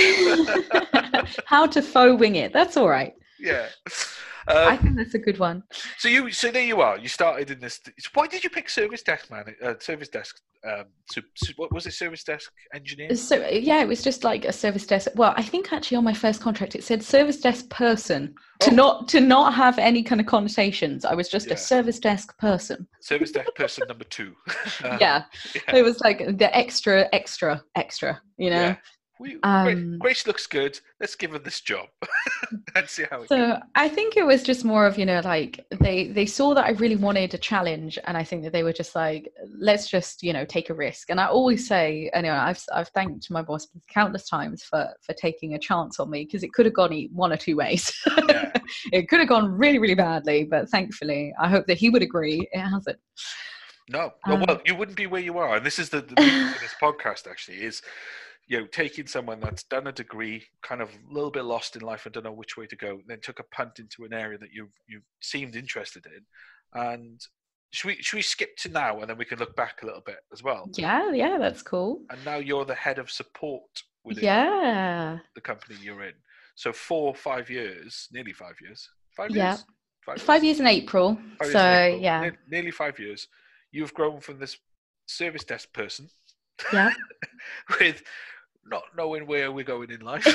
how to faux wing it. That's all right. Yeah. I think that's a good one. So there you are. You started in this. Why did you pick service desk man? Service desk. What was it? Service desk engineer. So yeah, it was just like a service desk. Well, I think actually on my first contract it said service desk person to not have any kind of connotations. I was just a service desk person. Service desk person number 2. Yeah, it was like the extra. You know. Yeah. Grace looks good. Let's give her this job and see how it goes. So I think it was just more of, like they saw that I really wanted a challenge, and I think that they were just like, let's just, take a risk. And I always say, anyway, I've thanked my boss countless times for taking a chance on me, because it could have gone one or two ways. Yeah. It could have gone really, really badly, but thankfully, I hope that he would agree it hasn't. No, well, you wouldn't be where you are, and this is the reason for this podcast. Actually, is taking someone that's done a degree, kind of a little bit lost in life and don't know which way to go, then took a punt into an area that you seemed interested in. And should we skip to now, and then we can look back a little bit as well? Yeah, that's cool. And now you're the head of support within the company you're in. So 4 or 5 years, nearly 5 years. 5 years? Yeah. 5 years in April. Yeah. Nearly 5 years. You've grown from this service desk person. Yeah. With not knowing where we're going in life.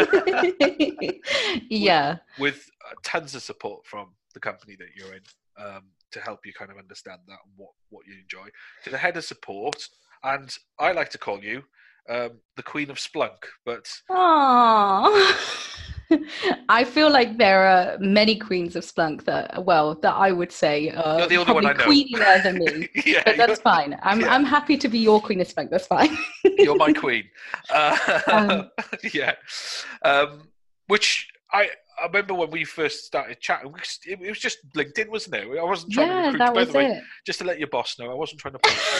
Yeah. With tons of support from the company that you're in to help you kind of understand that and what you enjoy. To the head of support, and I like to call you the Queen of Splunk, but... Aww. I feel like there are many queens of Splunk that I would say you're the only one I know. Queenier than me. Yeah, but that's fine. I'm happy to be your Queen of Splunk. That's fine. You're my queen. Yeah. Which I remember when we first started chatting, it was just LinkedIn, wasn't it? I wasn't trying to recruit. That By was the way, it. just to let your boss know, I wasn't trying to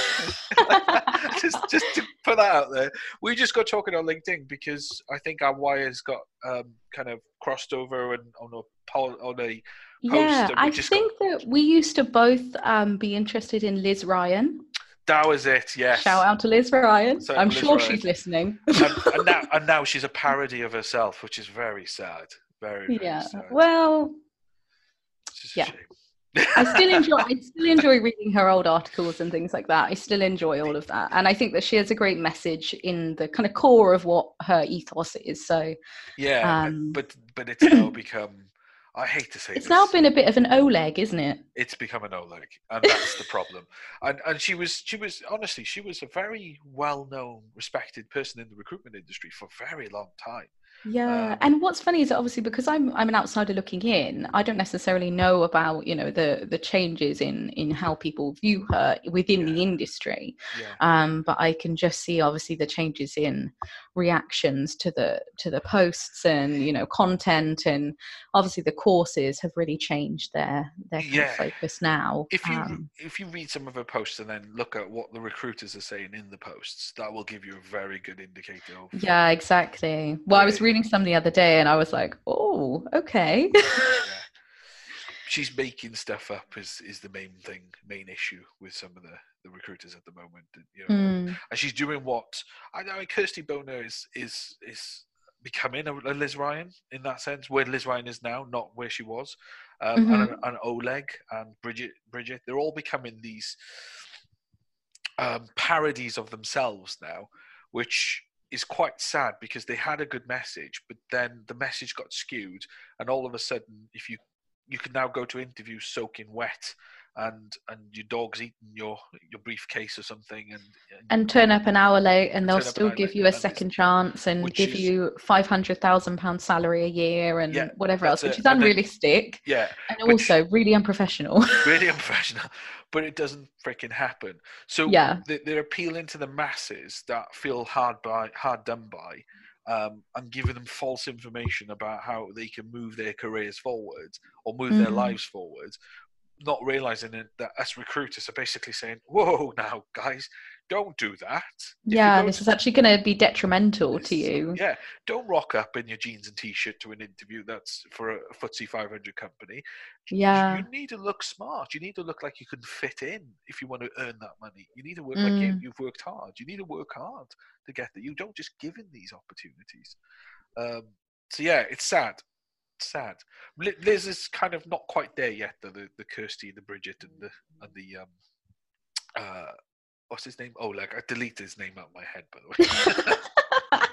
just to put that out there. We just got talking on LinkedIn because I think our wires got kind of crossed over and on a post. Yeah, I think that we used to both be interested in Liz Ryan. That was it, yes. Shout out to Liz Ryan. I'm Liz sure Ryan. She's listening. and now she's a parody of herself, which is very sad. Very sad. Well, yeah. I still enjoy reading her old articles and things like that. I still enjoy all of that, and I think that she has a great message in the kind of core of what her ethos is. So yeah, but it's now become. I hate to say it's now been a bit of an Oleg, isn't it? It's become an Oleg, and that's the problem. And she was honestly, she was a very well-known, respected person in the recruitment industry for a very long time. Yeah, and what's funny is that obviously because I'm an outsider looking in, I don't necessarily know about the changes in how people view her within the industry. Yeah. But I can just see obviously the changes in reactions to the posts and content, and obviously the courses have really changed their kind of focus now. If you read some of her posts and then look at what the recruiters are saying in the posts, that will give you a very good indicator of. Yeah, exactly. Well, I was reading some the other day and I was like, oh, okay. She's making stuff up is the main issue with some of the recruiters at the moment. And she's doing what I know. Kirsty Boner is becoming a Liz Ryan in that sense, where Liz Ryan is now, not where she was. And Oleg and Bridget, they're all becoming these parodies of themselves now, which is quite sad because they had a good message, but then the message got skewed, and all of a sudden, if you can now go to interviews soaking wet, and your dog's eating your briefcase or something, and turn up an hour late, and they'll still give you a second chance and give you £500,000 salary a year and whatever else, which is unrealistic. And also really unprofessional. Really unprofessional, but it doesn't freaking happen. So they're appealing to the masses that feel hard done by, and giving them false information about how they can move their careers forward or move their lives forward, not realizing that us recruiters are basically saying, whoa, now guys, don't do that. This is actually going to be detrimental to you. Yeah, don't rock up in your jeans and t-shirt to an interview that's for a FTSE 500 company. You need to look smart. You need to look like you can fit in if you want to earn that money. You need to work like you've worked hard. You need to work hard to get there. You don't just give in these opportunities. It's sad. Sad. Liz is kind of not quite there yet, though. The Kirsty, the Bridget, and the what's his name? Oleg. I deleted his name out of my head, by the way.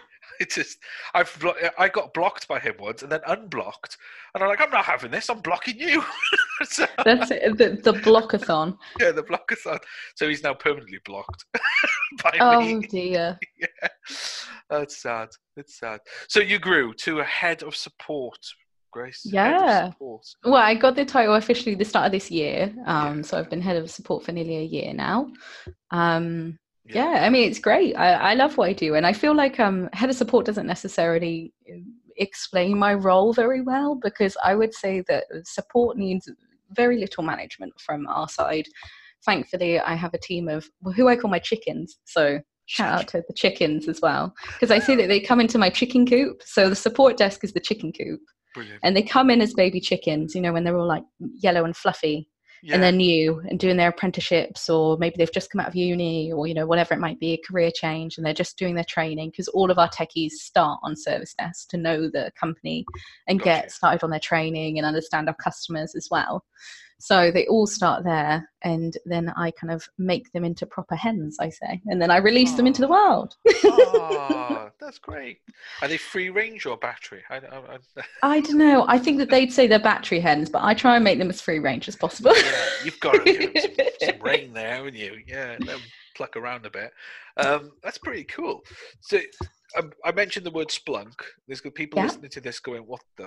I got blocked by him once, and then unblocked, and I'm like, I'm not having this. I'm blocking you. That's it, the blockathon. Yeah, the blockathon. So he's now permanently blocked by me. Oh dear. Yeah, that's sad. It's sad. So you grew to a head of support, Grace. Yeah. Well, I got the title officially the start of this year. So I've been head of support for nearly a year now. I mean, it's great. I love what I do, and I feel like head of support doesn't necessarily explain my role very well, because I would say that support needs very little management from our side. Thankfully, I have a team of who I call my chickens. So shout out to the chickens as well, because I see that they come into my chicken coop. So the support desk is the chicken coop. Brilliant. And they come in as baby chickens, when they're all like yellow and fluffy, and they're new and doing their apprenticeships, or maybe they've just come out of uni, or whatever it might be, a career change, and they're just doing their training, because all of our techies start on service desk to know the company and get started on their training and understand our customers as well. So they all start there, and then I kind of make them into proper hens, I say, and then I release them into the world. That's great. Are they free range or battery? I don't know. I think that they'd say they're battery hens, but I try and make them as free range as possible. Yeah, you've got to give them some rain there, haven't you? Yeah, let them pluck around a bit. That's pretty cool. So I mentioned the word Splunk. There's good people listening to this going, what the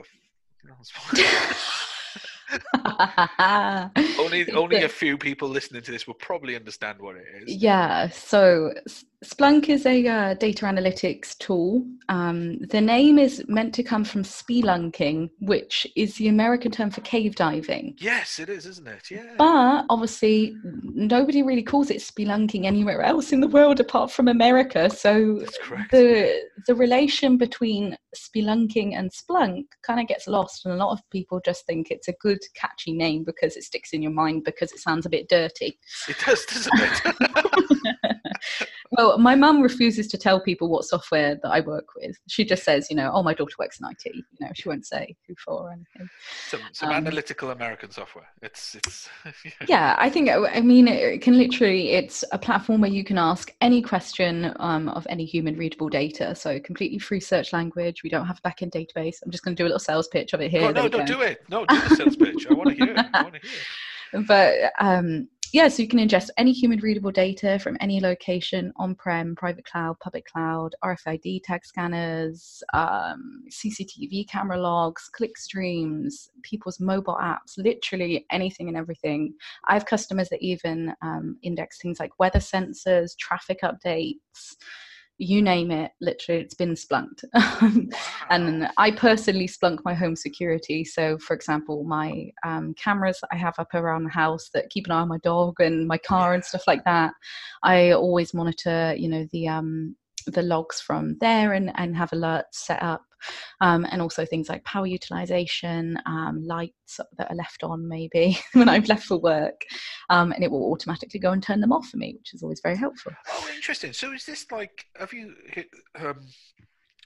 only a few people listening to this will probably understand what it is. Yeah, so Splunk is a data analytics tool. The name is meant to come from spelunking, which is the American term for cave diving. Yes, it is, isn't it? Yeah. But obviously, nobody really calls it spelunking anywhere else in the world apart from America. So that's correct. The relation between spelunking and Splunk kind of gets lost, and a lot of people just think it's a good catchy name because it sticks in your mind because it sounds a bit dirty. It does, doesn't it? Well, my mum refuses to tell people what software that I work with. She just says, oh, my daughter works in IT. She won't say who for or anything. Some analytical American software. It's yeah, I think, it can literally, it's a platform where you can ask any question of any human readable data. So completely free search language. We don't have a backend database. I'm just going to do a little sales pitch of it here. Oh, no, don't do it. No, do the sales pitch. I want to hear it. But so you can ingest any human readable data from any location, on-prem, private cloud, public cloud, RFID tag scanners, CCTV camera logs, click streams, people's mobile apps, literally anything and everything. I have customers that even index things like weather sensors, traffic updates, you name it, literally it's been splunked. And I personally splunk my home security. So for example, my cameras I have up around the house that keep an eye on my dog and my car and stuff like that, I always monitor the logs from there and have alerts set up, and also things like power utilization, lights that are left on maybe when I've left for work, and it will automatically go and turn them off for me, which is always very helpful. Oh, interesting. So is this like, have you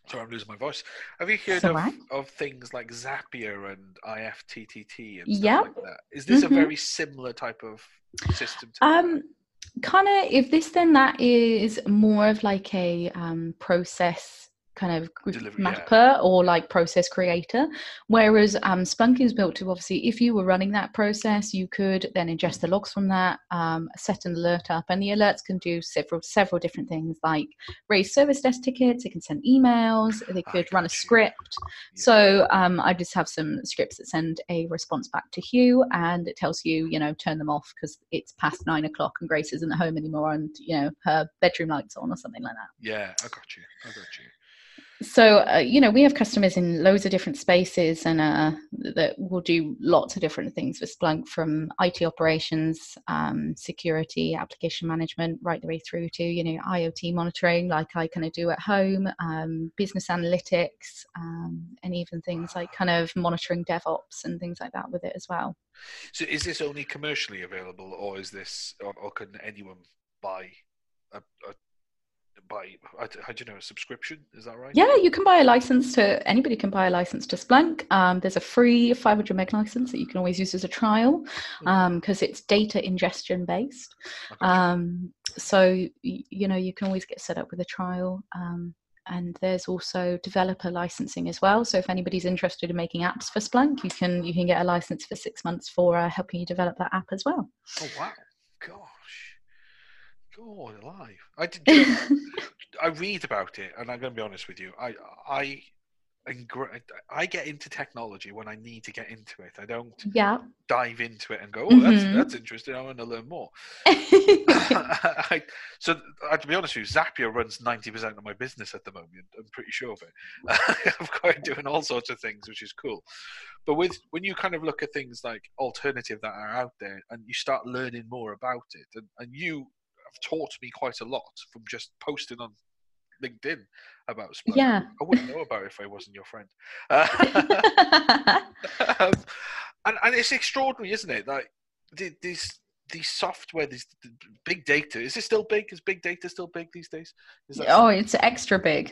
Sorry, I'm losing my voice. Have you heard So right. of things like Zapier and IFTTT and stuff Yeah. like that? Is this a Hmm. very similar type of system to that? Um, Kind of, if this then that is more of like a process kind of Delivery, yeah, mapper or yeah. like process creator, whereas Splunk is built to, obviously, if you were running that process, you could then ingest the logs from that, set an alert up, and the alerts can do several different things, like raise service desk tickets, they can send emails, they I could run a got you. script. Yeah. So I just have some scripts that send a response back to Hugh, and it tells you, turn them off because it's past 9 o'clock and Grace isn't at home anymore, and her bedroom lights on or something like that. Yeah, I got you. I got you. So we have customers in loads of different spaces, and that will do lots of different things with Splunk, from IT operations, security, application management, right the way through to IoT monitoring, like I kind of do at home, business analytics, and even things like kind of monitoring DevOps and things like that with it as well. So is this only commercially available, or is this, or can anyone buy a how do you know, a subscription? Is that right? Yeah, you can buy a license to, anybody can buy a license to Splunk. There's a free 500 meg license that you can always use as a trial, because it's data ingestion based. I got you. So, you can always get set up with a trial. And there's also developer licensing as well. So if anybody's interested in making apps for Splunk, you can get a license for 6 months for helping you develop that app as well. Oh wow, gosh, God alive! I did. You know, I read about it, and I'm going to be honest with you. I get into technology when I need to get into it. I don't Yeah. dive into it and go, "Oh, Mm-hmm. that's interesting. I want to learn more." To be honest with you, Zapier runs 90% of my business at the moment. I'm pretty sure of it. I'm quite doing all sorts of things, which is cool. But when you kind of look at things like alternative that are out there, and you start learning more about it, and you have taught me quite a lot from just posting on LinkedIn about Splunk. Yeah. I wouldn't know about it if I wasn't your friend. Um, and it's extraordinary, isn't it? Like these software, this big data. Is it still big? Is big data still big these days? Is that Oh, it's extra big.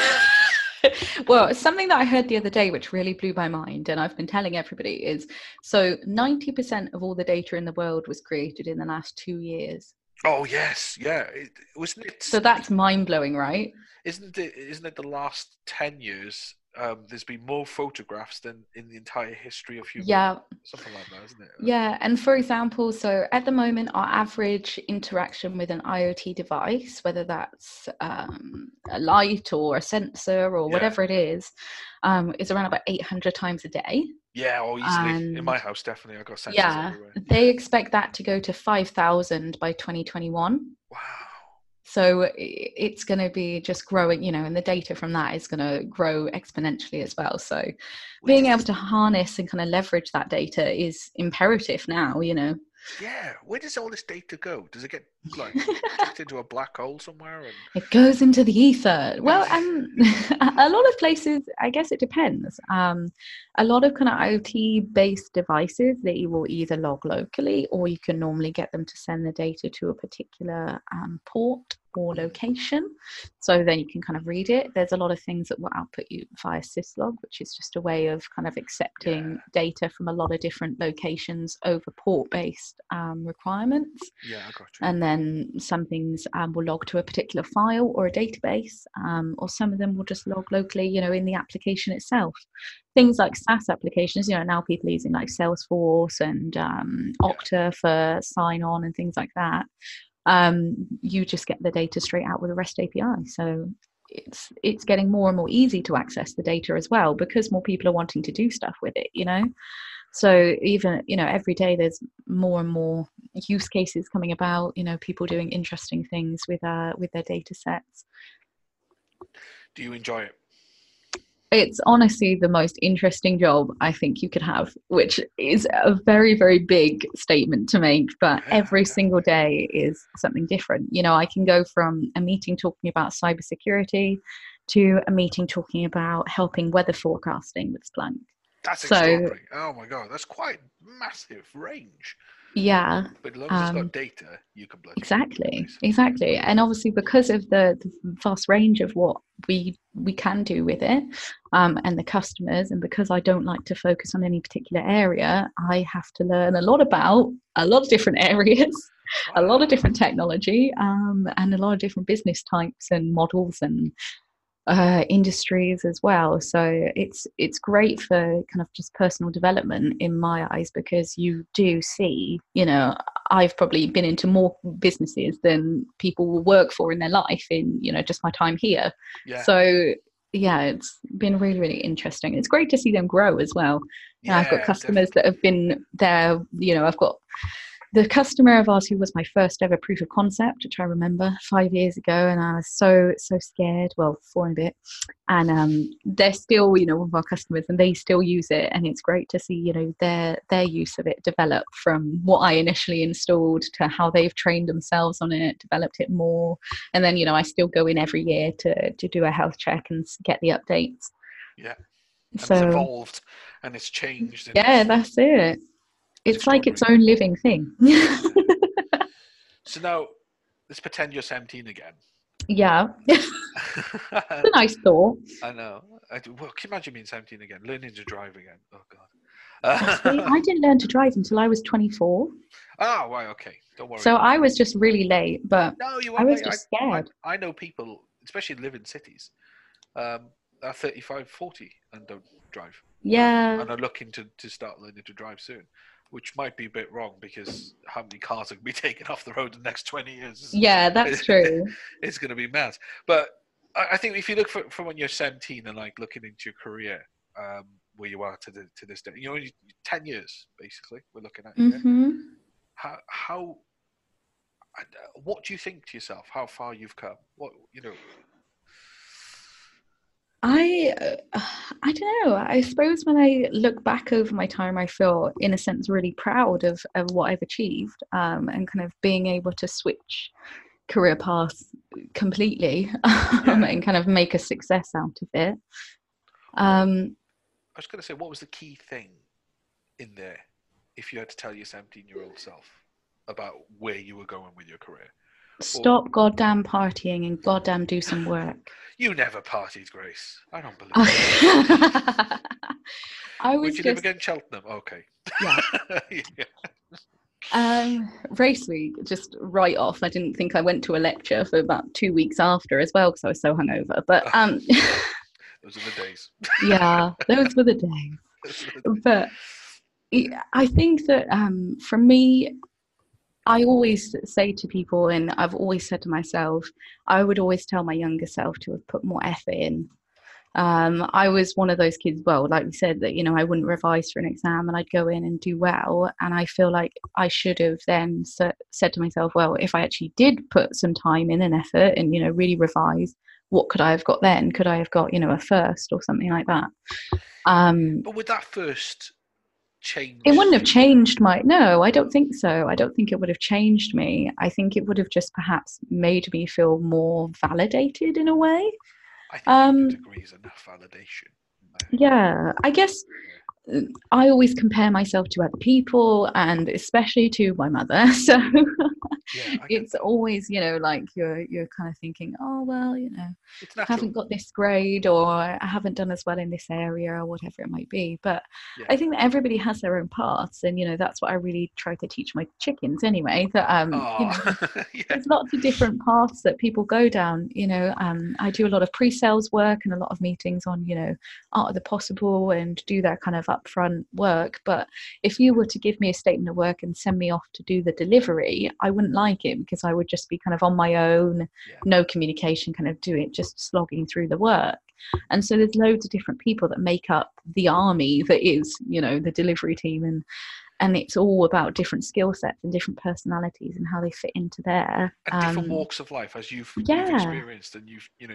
Well, something that I heard the other day, which really blew my mind, and I've been telling everybody, is so 90% of all the data in the world was created in the last 2 years. Oh yes, yeah. Wasn't it? So that's mind blowing, right? Isn't it? Isn't it the last 10 years? There's been more photographs than in the entire history of human. Yeah. Something like that, isn't it? Yeah. And for example, so at the moment, our average interaction with an IoT device, whether that's a light or a sensor or Yeah. whatever it is around about 800 times a day. Yeah, oh, easily. In And my house, definitely. I've got sensors yeah, everywhere. they expect that to go to 5,000 by 2021. Wow. So it's going to be just growing, and the data from that is going to grow exponentially as well. So Where being does able this? to harness and kind of leverage that data is imperative now. Yeah, where does all this data go? Does it get like chucked into a black hole somewhere? And It goes into the ether. Well, a lot of places, I guess it depends. A lot of kind of IoT based devices, they will either log locally, or you can normally get them to send the data to a particular port or location. So then you can kind of read it. There's a lot of things that will output you via syslog, which is just a way of kind of accepting data from a lot of different locations over port based requirements. yeah, I got you. And then some things will log to a particular file or a database, or some of them will just log locally, in the application itself. Things like SaaS applications, now people are using like Salesforce and Okta for sign on and things like that. You just get the data straight out with a REST API. So it's getting more and more easy to access the data as well, because more people are wanting to do stuff with it. So even every day there's more and more use cases coming about, people doing interesting things with their data sets. Do you enjoy it? It's honestly the most interesting job I think you could have, which is a very, very big statement to make, but every single day is something different. I can go from a meeting talking about cybersecurity to a meeting talking about helping weather forecasting with Splunk. That's extraordinary. Oh my God, that's quite massive range. Yeah. But as long as it's got data, you can bloody do anything, Exactly, basically. exactly. And obviously because of the vast range of what we can do with it, and the customers, and because I don't like to focus on any particular area, I have to learn a lot about a lot of different areas, a lot of Wow. different technology, and a lot of different business types and models and industries as well. So it's great for kind of just personal development in my eyes, because you do see, I've probably been into more businesses than people will work for in their life in, just my time here. Yeah. So yeah, it's been really, really interesting. It's great to see them grow as well. I've got Yeah, customers definitely. that have been there, I've got the customer of ours who was my first ever proof of concept, which I remember 5 years ago, and I was so scared. Well, 4 and a bit, and they're still, one of our customers, and they still use it, and it's great to see, their use of it develop from what I initially installed to how they've trained themselves on it, developed it more, and then I still go in every year to do a health check and get the updates. Yeah. And it's So evolved and it's changed and yeah, it's that's it. It's like its extraordinary. own living thing. Yeah. So now let's pretend you're 17 again. Yeah. I A nice thought. know. Well, can you imagine being 17 again, learning to drive again? Oh See, God. I didn't learn to drive until I was 24. Oh, right, okay. Don't worry. So I was just really late, but No, you I weren't was late. just I scared. I know people, especially live in cities, are 35, 40 and don't drive, Yeah. and are looking to start learning to drive soon, which might be a bit wrong because how many cars are going to be taken off the road in the next 20 years Yeah, that's is true. it's going to be mad. But I think if you look for when you're 17 and like looking into your career, where you are to this day, 10 years basically we're looking at here. Hmm. How what do you think to yourself? How far you've come? What I I don't know. I suppose when I look back over my time, I feel, in a sense, really proud of what I've achieved, and kind of being able to switch career paths completely, Yeah. and kind of make a success out of it. Well, Um, I was going to say, what was the key thing in there if you had to tell your 17-year-old self about where you were going with your career? Or Stop goddamn partying and goddamn do some work. you never partied, Grace. I don't believe it. I Where was do you live just, again? Cheltenham. Okay. yeah. Yeah. Race week, just right off. I didn't think I went to a lecture for about 2 weeks after as well because I was so hungover. But Those are the days. yeah, those were the days. Those are the days. But I think that for me, I always say to people, and I've always said to myself, I would always tell my younger self to have put more effort in. I was one of those kids, well, like we said, that, I wouldn't revise for an exam and I'd go in and do well. And I feel like I should have then said to myself, well, if I actually did put some time in and effort and, really revise, what could I have got then? Could I have got, a first or something like that? But would that first It change wouldn't have you? changed no, I don't think so. I don't think it would have changed me. I think it would have just perhaps made me feel more validated in a way. I think even a Um, degree is enough validation, in my opinion. yeah, I guess I always compare myself to other people and especially to my mother. So Yeah, I get it's that. always, like you're kind of thinking, oh well, It's natural. haven't got this grade or I haven't done as well in this area or whatever it might be. But Yeah. I think that everybody has their own paths, and that's what I really try to teach my chickens anyway. That Oh, yeah. there's lots of different paths that people go down. I do a lot of pre-sales work and a lot of meetings on art of the possible and do that kind of upfront work. But if you were to give me a statement of work and send me off to do the delivery, I wouldn't like it because I would just be kind of on my own, Yeah. no communication, kind of do it, just slogging through the work. And so there's loads of different people that make up the army that is, the delivery team, and it's all about different skill sets and different personalities and how they fit into there. And different walks of life as you've Yeah. experienced, and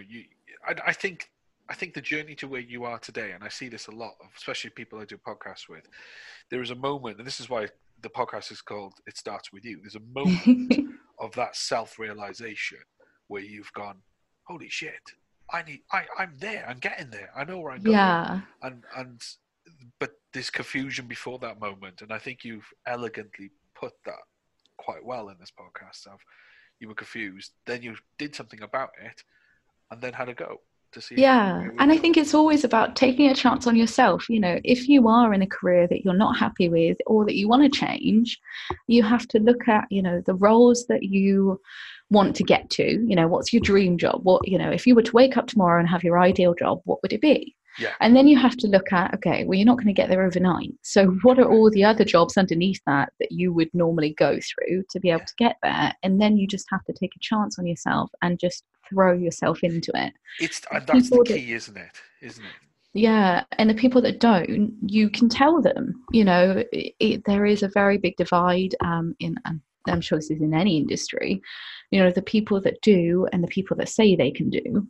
I think the journey to where you are today, and I see this a lot, especially people I do podcasts with. There is a moment, and this is why the podcast is called "It Starts with You." There's a moment of that self-realization where you've gone, "Holy shit! I'm there. I'm getting there. I know where I'm going." Yeah. But there's confusion before that moment, and I think you've elegantly put that quite well in this podcast. Of you were confused, then you did something about it, and then had a go to see. Yeah. And I think it's always about taking a chance on yourself. You know, if you are in a career that you're not happy with or that you want to change, you have to look at, you know, the roles that you want to get to. You know, what's your dream job? What, you know, if you were to wake up tomorrow and have your ideal job, what would it be? Yeah. And then you have to look at, okay, well, you're not going to get there overnight. So what are all the other jobs underneath that you would normally go through to be able to get there? And then you just have to take a chance on yourself and just throw yourself into it. That's the key, isn't it? Yeah. And the people that don't, you can tell them, you know, there is a very big divide in, I'm sure this is in any industry, you know, the people that do and the people that say they can do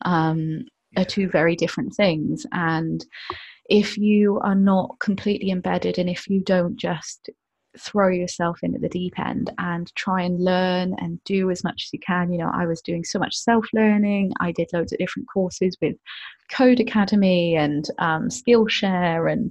are two very different things. And if you are not completely embedded, and if you don't just throw yourself in at the deep end and try and learn and do as much as you can, you know, I was doing so much self-learning. I did loads of different courses with Code Academy and Skillshare and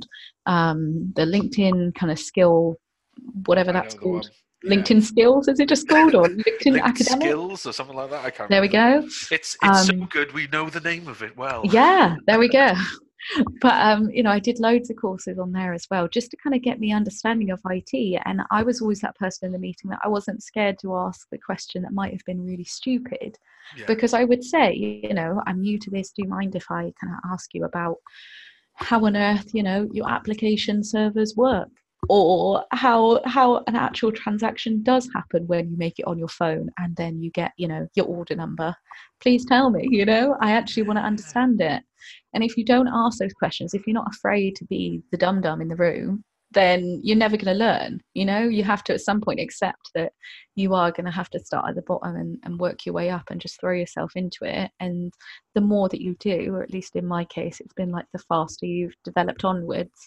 the LinkedIn kind of skill, whatever that's called. LinkedIn Skills, is it just called, or LinkedIn Academic Skills or something like that? I can't. There remember. We go. It's so good. We know the name of it well. Yeah, there we go. But you know, I did loads of courses on there as well, just to kind of get me understanding of IT. And I was always that person in the meeting that I wasn't scared to ask the question that might have been really stupid, because I would say, you know, I'm new to this. Do you mind if I kind of ask you about how on earth, you know, your application servers work? Or how an actual transaction does happen when you make it on your phone and then you get, you know, your order number. Please tell me, you know, I actually want to understand it. And if you don't ask those questions, if you're not afraid to be the dum-dum in the room, then you're never going to learn. You know, you have to at some point accept that you are going to have to start at the bottom and work your way up and just throw yourself into it. And the more that you do, or at least in my case, it's been like the faster you've developed onwards.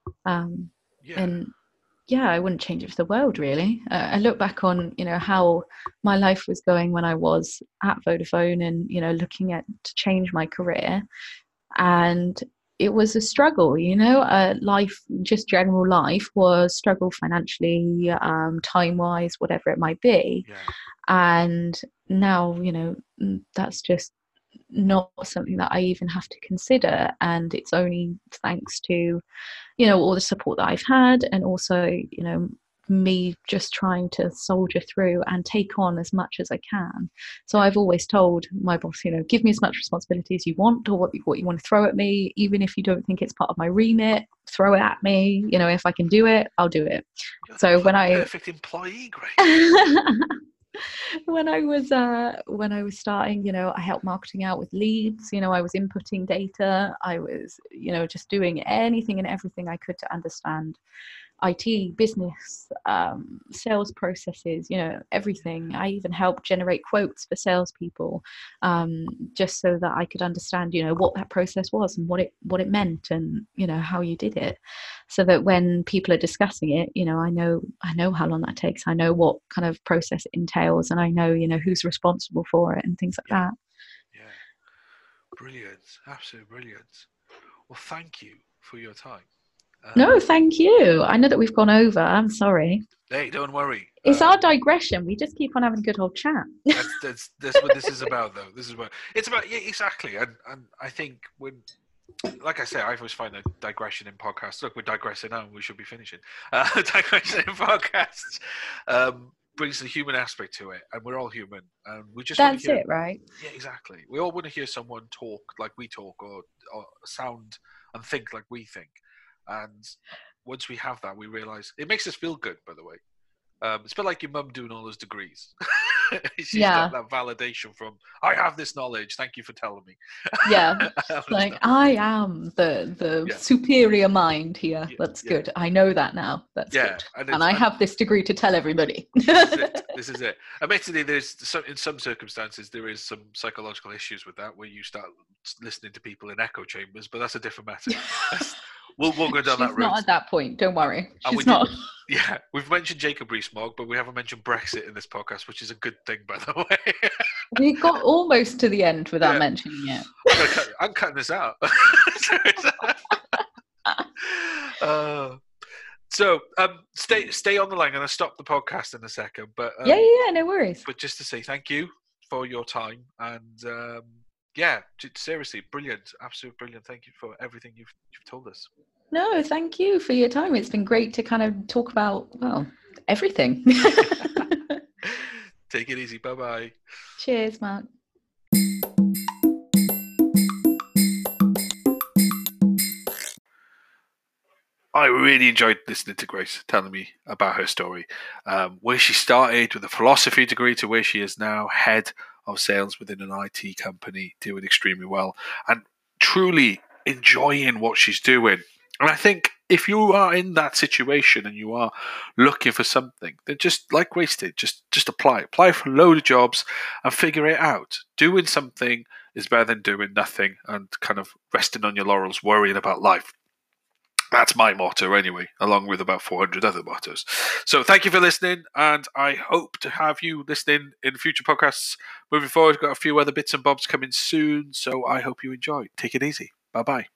And yeah, I wouldn't change it for the world, really. I look back on, you know, how my life was going when I was at Vodafone and, you know, looking at to change my career. And it was a struggle, you know, life, just general life was struggle financially, time-wise, whatever it might be. Yeah. And now, you know, that's just not something that I even have to consider. And it's only thanks to, you know, all the support that I've had, and also, you know, me just trying to soldier through and take on as much as I can. So I've always told my boss, you know, give me as much responsibility as you want, or what you want to throw at me, even if you don't think it's part of my remit, throw it at me. You know, if I can do it, I'll do it. You're so when perfect employee, Grace. when I was starting, you know, I helped marketing out with leads. You know, I was inputting data. I was, you know, just doing anything and everything I could to understand IT, business, sales processes, you know, everything. I even helped generate quotes for salespeople, just so that I could understand, you know, what that process was and what it meant, and, you know, how you did it, so that when people are discussing it, you know, I know how long that takes. I know what kind of process it entails, and I know, you know, who's responsible for it and things like that. Yeah, brilliant, absolutely brilliant. Well, thank you for your time. No, thank you. I know that we've gone over. I'm sorry. Hey, don't worry. It's our digression. We just keep on having a good old chat. That's what this is about, though. This is what it's about. Yeah, exactly. And I think when, like I say, I always find a digression in podcasts. Look, we're digressing now, and we should be finishing. Digression in podcasts brings the human aspect to it, and we're all human, and we just that's want to hear, it, right? Yeah, exactly. We all want to hear someone talk like we talk, or sound and think like we think. And once we have that, we realise it makes us feel good. By the way, it's a bit like your mum doing all those degrees. She's got that validation from, I have this knowledge. Thank you for telling me. Yeah, like I am the superior mind here. That's good. I know that now. That's good. And I have this degree to tell everybody. This is it. Admittedly, in some circumstances there is some psychological issues with that, where you start listening to people in echo chambers, but that's a different matter. We'll go down that route. She's not at that point. Don't worry. She's not. Yeah, we've mentioned Jacob Rees-Mogg, but we haven't mentioned Brexit in this podcast, which is a good thing, by the way. We got almost to the end without mentioning it. I'm cutting this out. So stay on the line. I'm going to stop the podcast in a second, but yeah, no worries. But just to say thank you for your time, and seriously, brilliant, absolutely brilliant. Thank you for everything you've told us. No, thank you for your time. It's been great to kind of talk about, well, everything. Take it easy. Bye-bye. Cheers, Mark. I really enjoyed listening to Grace telling me about her story, where she started with a philosophy degree to where she is now, head of sales within an IT company, doing extremely well and truly enjoying what she's doing. And I think if you are in that situation and you are looking for something, then just like Grace did, just apply. Apply for a load of jobs and figure it out. Doing something is better than doing nothing and kind of resting on your laurels, worrying about life. That's my motto anyway, along with about 400 other mottos. So thank you for listening, and I hope to have you listening in future podcasts moving forward. We've got a few other bits and bobs coming soon, so I hope you enjoy. Take it easy. Bye-bye.